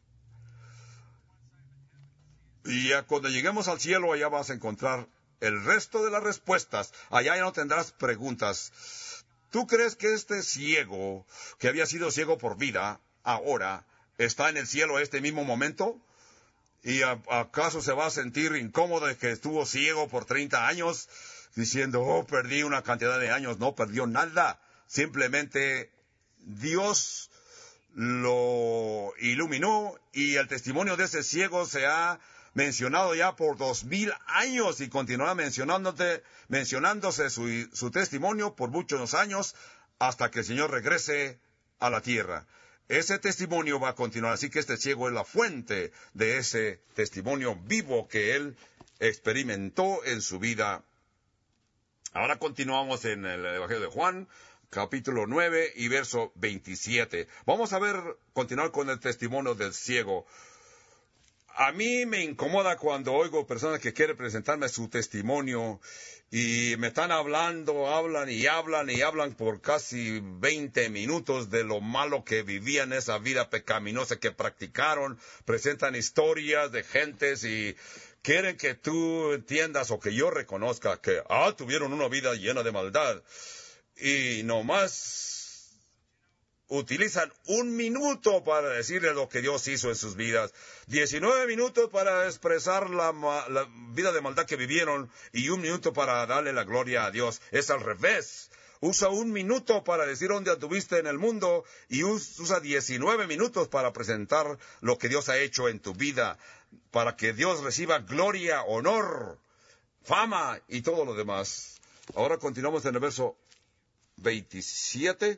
Y ya cuando lleguemos al cielo, allá vas a encontrar el resto de las respuestas. Allá ya no tendrás preguntas. ¿Tú crees que este ciego, que había sido ciego por vida, ahora está en el cielo a este mismo momento? ¿Y acaso se va a sentir incómodo de que estuvo ciego por 30 años? Diciendo, oh, perdí una cantidad de años. No perdió nada. Simplemente Dios lo iluminó y el testimonio de ese ciego se ha mencionado ya por 2000 años y continuará mencionándose su testimonio por muchos años hasta que el Señor regrese a la tierra. Ese testimonio va a continuar, así que este ciego es la fuente de ese testimonio vivo que él experimentó en su vida. Ahora continuamos en el Evangelio de Juan, capítulo 9 y verso 27. Vamos a continuar con el testimonio del ciego. A mí me incomoda cuando oigo personas que quieren presentarme su testimonio y me están hablando, hablan por casi 20 minutos de lo malo que vivían, esa vida pecaminosa que practicaron. Presentan historias de gentes y quieren que tú entiendas o que yo reconozca que, tuvieron una vida llena de maldad. Y nomás utilizan 1 minuto para decirle lo que Dios hizo en sus vidas, 19 minutos para expresar la vida de maldad que vivieron y 1 minuto para darle la gloria a Dios. Es al revés. Usa 1 minuto para decir dónde anduviste en el mundo y usa 19 minutos para presentar lo que Dios ha hecho en tu vida, para que Dios reciba gloria, honor, fama y todo lo demás. Ahora continuamos en el verso 27.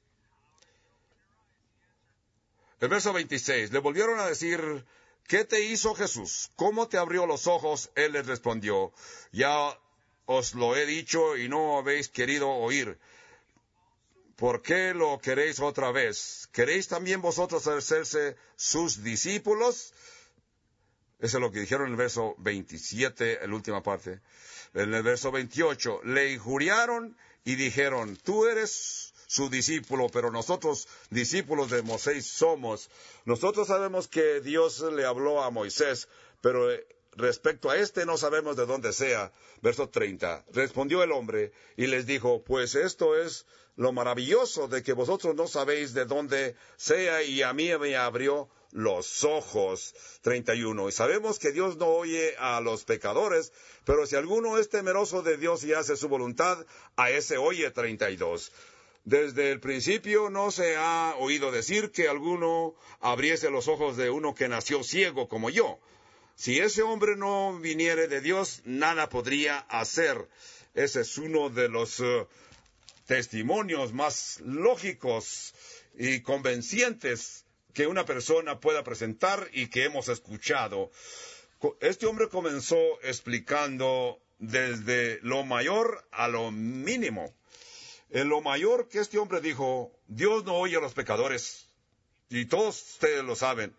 El verso 26, le volvieron a decir, ¿qué te hizo Jesús? ¿Cómo te abrió los ojos? Él les respondió, ya os lo he dicho y no habéis querido oír. ¿Por qué lo queréis otra vez? ¿Queréis también vosotros hacerse sus discípulos? Eso es lo que dijeron en el verso 27, en la última parte. En el verso 28, le injuriaron y dijeron, tú eres su discípulo, pero nosotros discípulos de Moisés somos. Nosotros sabemos que Dios le habló a Moisés, pero respecto a este no sabemos de dónde sea. Verso 30. Respondió el hombre y les dijo, pues esto es lo maravilloso de que vosotros no sabéis de dónde sea y a mí me abrió los ojos. 31. Y sabemos que Dios no oye a los pecadores, pero si alguno es temeroso de Dios y hace su voluntad, a ese oye. 32. Desde el principio no se ha oído decir que alguno abriese los ojos de uno que nació ciego como yo. Si ese hombre no viniere de Dios, nada podría hacer. Ese es uno de los testimonios más lógicos y convencientes que una persona pueda presentar y que hemos escuchado. Este hombre comenzó explicando desde lo mayor a lo mínimo. En lo mayor que este hombre dijo, Dios no oye a los pecadores, y todos ustedes lo saben.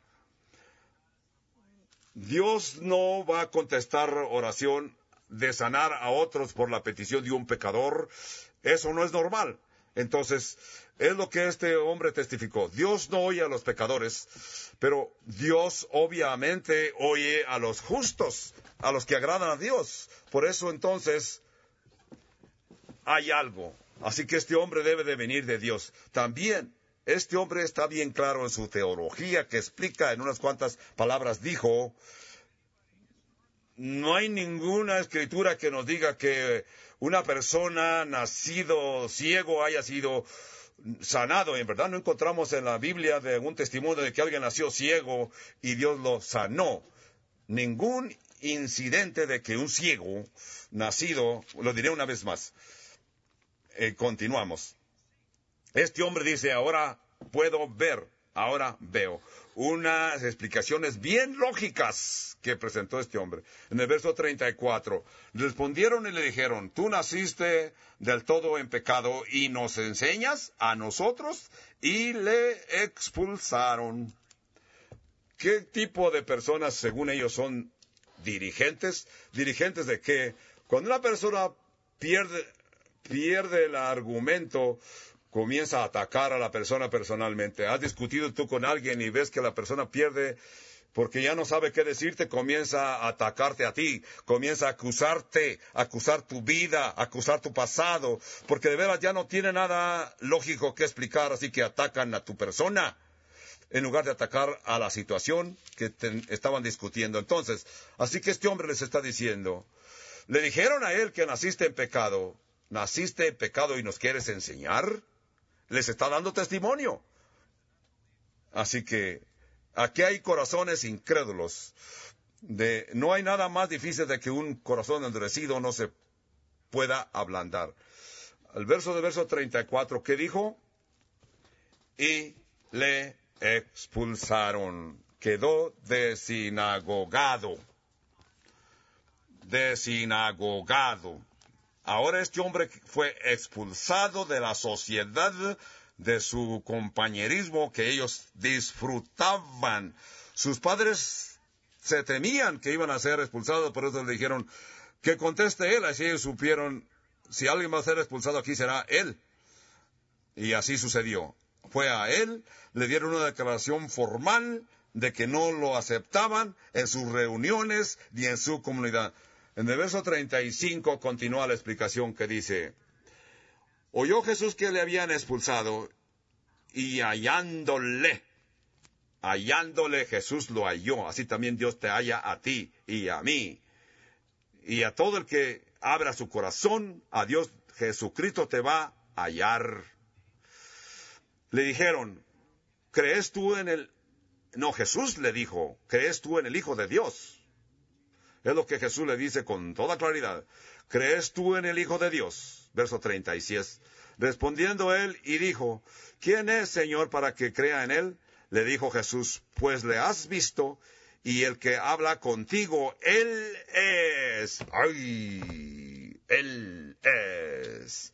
Dios no va a contestar oración de sanar a otros por la petición de un pecador. Eso no es normal. Entonces, es lo que este hombre testificó. Dios no oye a los pecadores, pero Dios obviamente oye a los justos, a los que agradan a Dios. Por eso entonces hay algo. Así que este hombre debe de venir de Dios. También, este hombre está bien claro en su teología, que explica en unas cuantas palabras, dijo, no hay ninguna escritura que nos diga que una persona nacido ciego haya sido sanado. En verdad no encontramos en la Biblia de algún testimonio de que alguien nació ciego y Dios lo sanó. Ningún incidente de que un ciego nacido, lo diré una vez más. Continuamos. Este hombre dice, ahora puedo ver, ahora veo. Unas explicaciones bien lógicas que presentó este hombre. En el verso 34, respondieron y le dijeron, tú naciste del todo en pecado y nos enseñas a nosotros, y le expulsaron. ¿Qué tipo de personas, según ellos, son dirigentes? ¿Dirigentes de qué? Cuando una persona pierde el argumento, comienza a atacar a la persona personalmente. Has discutido tú con alguien y ves que la persona pierde porque ya no sabe qué decirte, comienza a atacarte a ti, comienza a acusarte, a acusar tu vida, a acusar tu pasado, porque de veras ya no tiene nada lógico que explicar, así que atacan a tu persona en lugar de atacar a la situación que estaban discutiendo. Entonces, así que este hombre les está diciendo, le dijeron a él que naciste en pecado y nos quieres enseñar. Les está dando testimonio. Así que aquí hay corazones incrédulos. No hay nada más difícil de que un corazón endurecido no se pueda ablandar. El verso 34, ¿qué dijo? Y le expulsaron. Quedó desinagogado. Ahora este hombre fue expulsado de la sociedad, de su compañerismo que ellos disfrutaban. Sus padres se temían que iban a ser expulsados, por eso le dijeron que conteste él, así ellos supieron, si alguien va a ser expulsado aquí será él. Y así sucedió. Fue a él, le dieron una declaración formal de que no lo aceptaban en sus reuniones ni en su comunidad. En el verso 35 continúa la explicación que dice, oyó Jesús que le habían expulsado y hallándole Jesús lo halló. Así también Dios te halla a ti y a mí. Y a todo el que abra su corazón, a Dios Jesucristo te va a hallar. Le dijeron, ¿crees tú en el...? No, Jesús le dijo, ¿crees tú en el Hijo de Dios? Es lo que Jesús le dice con toda claridad. ¿Crees tú en el Hijo de Dios? Verso 36. Respondiendo él y dijo, ¿quién es, Señor, para que crea en él? Le dijo Jesús, pues le has visto, y el que habla contigo, él es. ¡Ay! Él es.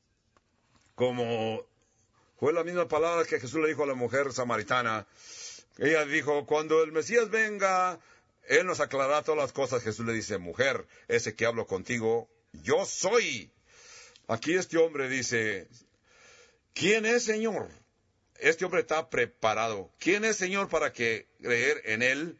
Como fue la misma palabra que Jesús le dijo a la mujer samaritana. Ella dijo, cuando el Mesías venga, él nos aclarará todas las cosas. Jesús le dice, mujer, ese que hablo contigo, yo soy. Aquí este hombre dice, ¿quién es, Señor? Este hombre está preparado. ¿Quién es, Señor, para que creer en él?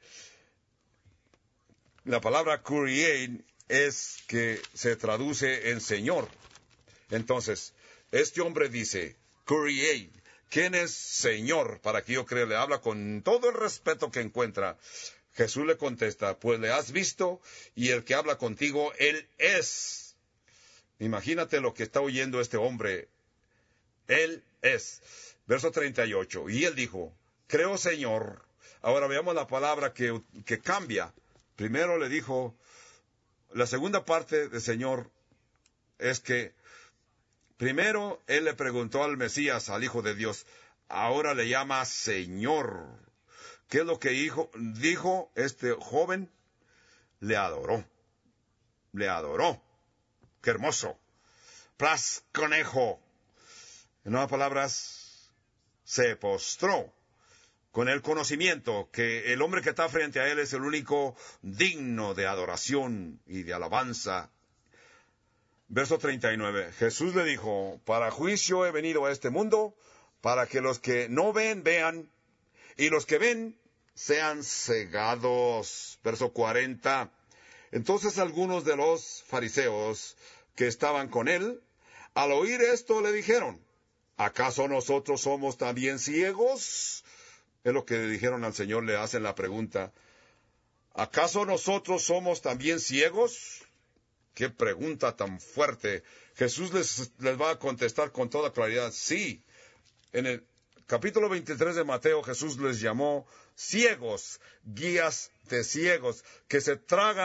La palabra kuriei es que se traduce en Señor. Entonces, este hombre dice, kuriei, ¿quién es Señor para que yo crea? Le habla con todo el respeto que encuentra. Jesús le contesta, pues le has visto y el que habla contigo, él es. Imagínate lo que está oyendo este hombre. Él es. Verso 38. Y él dijo, creo, Señor. Ahora veamos la palabra que cambia. Primero le dijo, la segunda parte de Señor es que primero él le preguntó al Mesías, al Hijo de Dios. Ahora le llama Señor. ¿Qué es lo que dijo este joven? Le adoró. Le adoró. ¡Qué hermoso! Plas conejo. En otras palabras, se postró con el conocimiento que el hombre que está frente a él es el único digno de adoración y de alabanza. Verso 39. Jesús le dijo, para juicio he venido a este mundo, para que los que no ven, vean, y los que ven, sean cegados. Verso 40. Entonces algunos de los fariseos que estaban con él, al oír esto le dijeron, ¿acaso nosotros somos también ciegos? Es lo que le dijeron al Señor, le hacen la pregunta. ¿Acaso nosotros somos también ciegos? ¡Qué pregunta tan fuerte! Jesús les va a contestar con toda claridad, sí. En el capítulo 23 de Mateo, Jesús les llamó ciegos, guías de ciegos, que se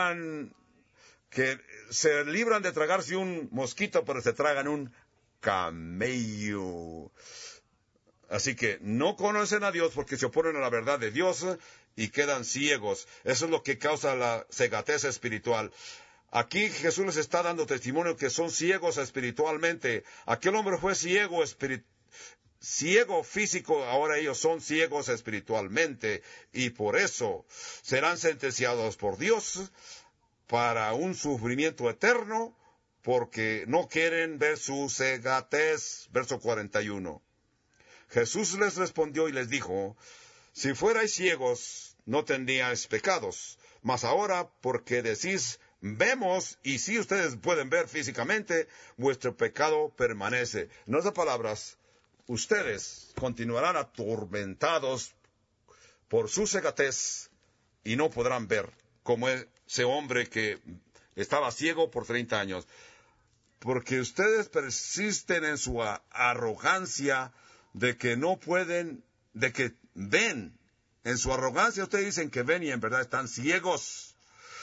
libran de tragarse un mosquito, pero se tragan un camello. Así que no conocen a Dios porque se oponen a la verdad de Dios y quedan ciegos. Eso es lo que causa la cegatez espiritual. Aquí Jesús les está dando testimonio que son ciegos espiritualmente. Aquel hombre fue ciego ciego físico, ahora ellos son ciegos espiritualmente, y por eso serán sentenciados por Dios para un sufrimiento eterno, porque no quieren ver su cegatez. Verso 41. Jesús les respondió y les dijo: si fuerais ciegos, no tendríais pecados, mas ahora, porque decís, vemos, y si ustedes pueden ver físicamente, vuestro pecado permanece. En otras palabras, ustedes continuarán atormentados por su cegatez y no podrán ver, como ese hombre que estaba ciego por 30 años. Porque ustedes persisten en su arrogancia de que no pueden, de que ven. En su arrogancia ustedes dicen que ven y en verdad están ciegos.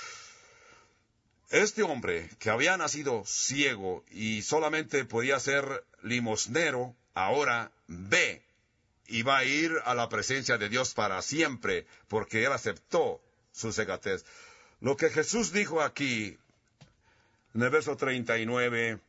Este hombre que había nacido ciego y solamente podía ser limosnero, ahora ve y va a ir a la presencia de Dios para siempre, porque él aceptó su cegatez. Lo que Jesús dijo aquí, en el verso 39,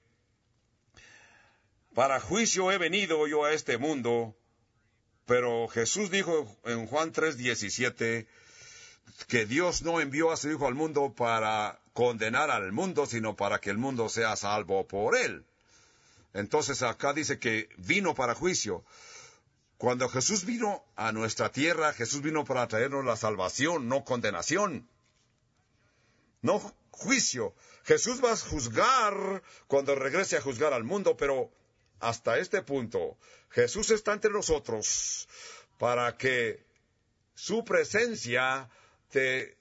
para juicio he venido yo a este mundo, pero Jesús dijo en Juan 3:17, que Dios no envió a su Hijo al mundo para condenar al mundo, sino para que el mundo sea salvo por él. Entonces acá dice que vino para juicio. Cuando Jesús vino a nuestra tierra, Jesús vino para traernos la salvación, no condenación, no juicio. Jesús va a juzgar cuando regrese a juzgar al mundo, pero hasta este punto, Jesús está entre nosotros para que su presencia te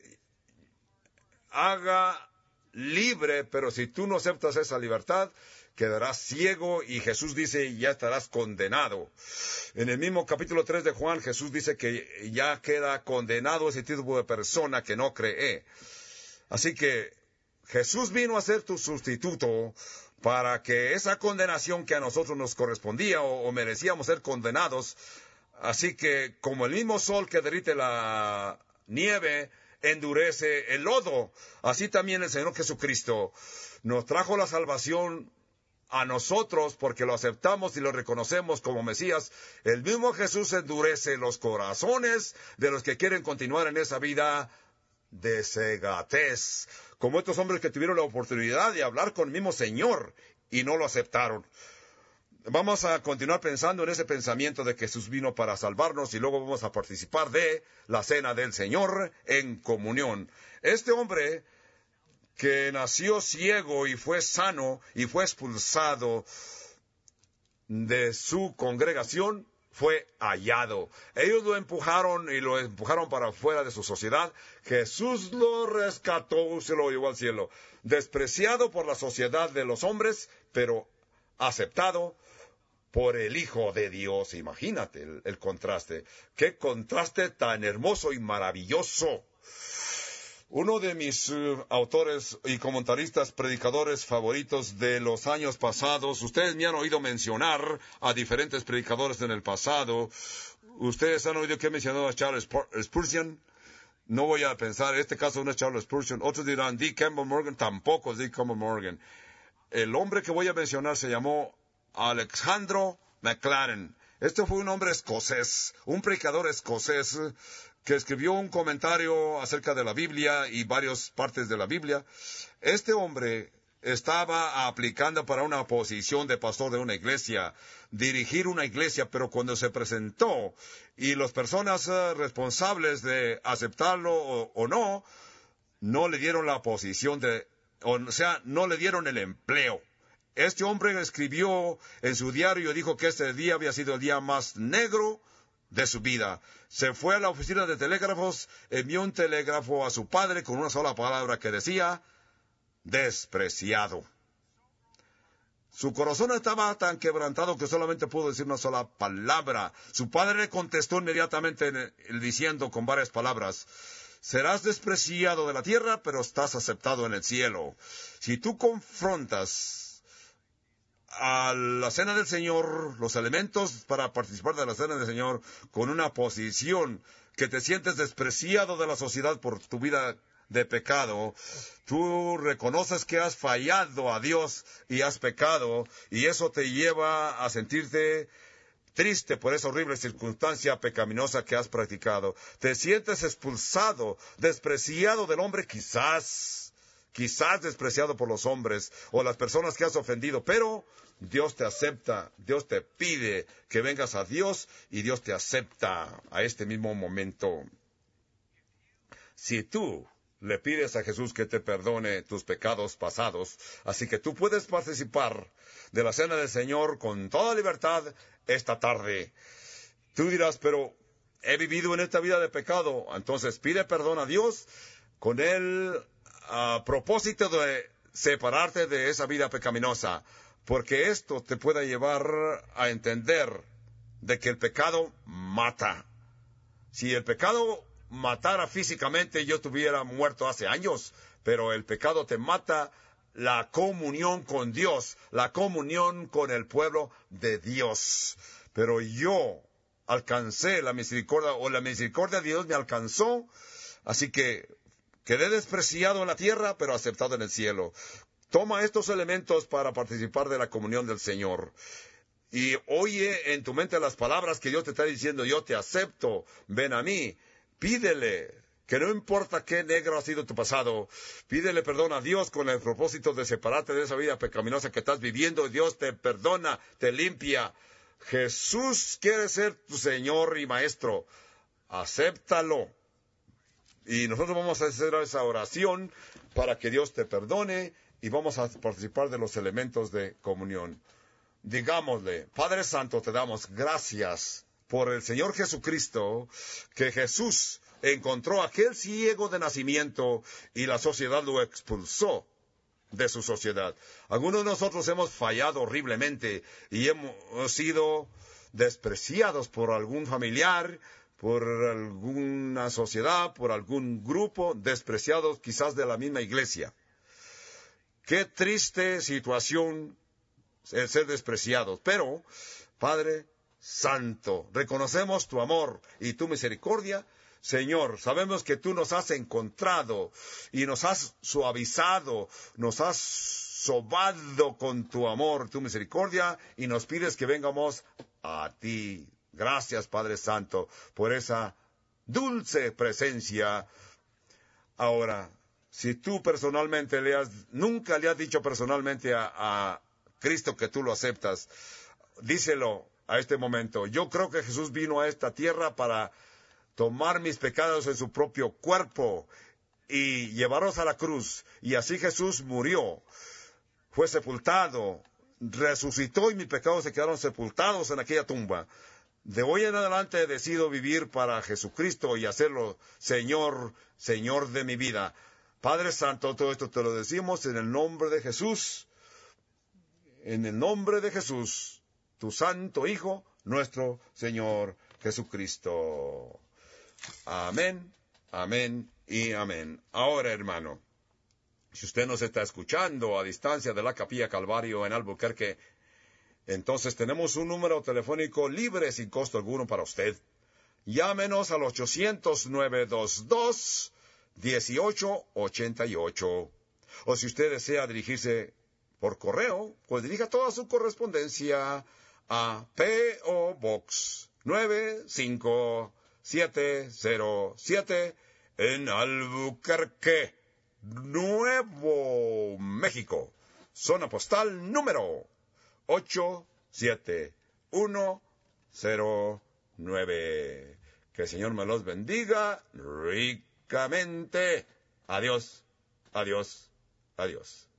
haga libre, pero si tú no aceptas esa libertad, quedarás ciego y Jesús dice, ya estarás condenado. En el mismo capítulo 3 de Juan, Jesús dice que ya queda condenado ese tipo de persona que no cree. Así que Jesús vino a ser tu sustituto para que esa condenación que a nosotros nos correspondía o merecíamos ser condenados. Así que como el mismo sol que derrite la nieve endurece el lodo, así también el Señor Jesucristo nos trajo la salvación a nosotros porque lo aceptamos y lo reconocemos como Mesías. El mismo Jesús endurece los corazones de los que quieren continuar en esa vida de cegatez, como estos hombres que tuvieron la oportunidad de hablar con el mismo Señor y no lo aceptaron. Vamos a continuar pensando en ese pensamiento de que Jesús vino para salvarnos y luego vamos a participar de la cena del Señor en comunión. Este hombre que nació ciego y fue sano y fue expulsado de su congregación, fue hallado. Ellos lo empujaron y lo empujaron para afuera de su sociedad. Jesús lo rescató y se lo llevó al cielo. Despreciado por la sociedad de los hombres, pero aceptado por el Hijo de Dios. Imagínate el contraste. ¡Qué contraste tan hermoso y maravilloso! Uno de mis autores y comentaristas, predicadores favoritos de los años pasados, ustedes me han oído mencionar a diferentes predicadores en el pasado. Ustedes han oído que he mencionado a Charles Spurgeon. No voy a pensar, en este caso no es Charles Spurgeon. Otros dirán, D. Campbell Morgan, tampoco es D. Campbell Morgan. El hombre que voy a mencionar se llamó Alexandro MacLaren. Este fue un hombre escocés, un predicador escocés, que escribió un comentario acerca de la Biblia y varias partes de la Biblia. Este hombre estaba aplicando para una posición de pastor de una iglesia, dirigir una iglesia, pero cuando se presentó y las personas responsables de aceptarlo o no, no le dieron la posición o sea, no le dieron el empleo. Este hombre escribió en su diario y dijo que este día había sido el día más negro de su vida. Se fue a la oficina de telégrafos, envió un telégrafo a su padre con una sola palabra que decía, despreciado. Su corazón estaba tan quebrantado que solamente pudo decir una sola palabra. Su padre le contestó inmediatamente diciendo con varias palabras, serás despreciado de la tierra, pero estás aceptado en el cielo. Si tú confrontas a la cena del Señor, los elementos para participar de la cena del Señor, con una posición que te sientes despreciado de la sociedad por tu vida de pecado, tú reconoces que has fallado a Dios y has pecado, y eso te lleva a sentirte triste por esa horrible circunstancia pecaminosa que has practicado. Te sientes expulsado, despreciado del hombre, quizás despreciado por los hombres o las personas que has ofendido, pero Dios te acepta, Dios te pide que vengas a Dios y Dios te acepta a este mismo momento. Si tú le pides a Jesús que te perdone tus pecados pasados, así que tú puedes participar de la cena del Señor con toda libertad esta tarde. Tú dirás, pero he vivido en esta vida de pecado. Entonces pide perdón a Dios con el propósito de separarte de esa vida pecaminosa, porque esto te puede llevar a entender de que el pecado mata. Si el pecado matara físicamente, yo estuviera muerto hace años, pero el pecado te mata la comunión con Dios, la comunión con el pueblo de Dios. Pero yo alcancé la misericordia, o la misericordia de Dios me alcanzó, así que quedé despreciado en la tierra, pero aceptado en el cielo. Toma estos elementos para participar de la comunión del Señor. Y oye en tu mente las palabras que Dios te está diciendo: yo te acepto, ven a mí. Pídele, que no importa qué negro ha sido tu pasado, pídele perdón a Dios con el propósito de separarte de esa vida pecaminosa que estás viviendo. Dios te perdona, te limpia. Jesús quiere ser tu Señor y Maestro. Acéptalo. Y nosotros vamos a hacer esa oración para que Dios te perdone y vamos a participar de los elementos de comunión. Digámosle: Padre Santo, te damos gracias por el Señor Jesucristo, que Jesús encontró a aquel ciego de nacimiento y la sociedad lo expulsó de su sociedad. Algunos de nosotros hemos fallado horriblemente y hemos sido despreciados por algún familiar, por alguna sociedad, por algún grupo, despreciados quizás de la misma iglesia. Qué triste situación el ser despreciados, pero, Padre Santo, reconocemos tu amor y tu misericordia. Señor, sabemos que tú nos has encontrado y nos has suavizado, nos has sobado con tu amor, tu misericordia, y nos pides que vengamos a ti. Gracias, Padre Santo, por esa dulce presencia. Ahora, si tú personalmente nunca le has dicho personalmente a Cristo que tú lo aceptas, díselo a este momento: yo creo que Jesús vino a esta tierra para tomar mis pecados en su propio cuerpo y llevarlos a la cruz. Y así Jesús murió, fue sepultado, resucitó y mis pecados se quedaron sepultados en aquella tumba. De hoy en adelante decido vivir para Jesucristo y hacerlo Señor, Señor de mi vida. Padre Santo, todo esto te lo decimos en el nombre de Jesús, en el nombre de Jesús, tu Santo Hijo, nuestro Señor Jesucristo. Amén, amén y amén. Ahora, hermano, si usted nos está escuchando a distancia de la Capilla Calvario en Albuquerque, entonces tenemos un número telefónico libre sin costo alguno para usted. Llámenos al 800-922-1888. O si usted desea dirigirse por correo, pues dirija toda su correspondencia a P.O. Box 95707 en Albuquerque, Nuevo México. Zona postal número 87109. Que el Señor me los bendiga ricamente. Adiós, adiós, adiós.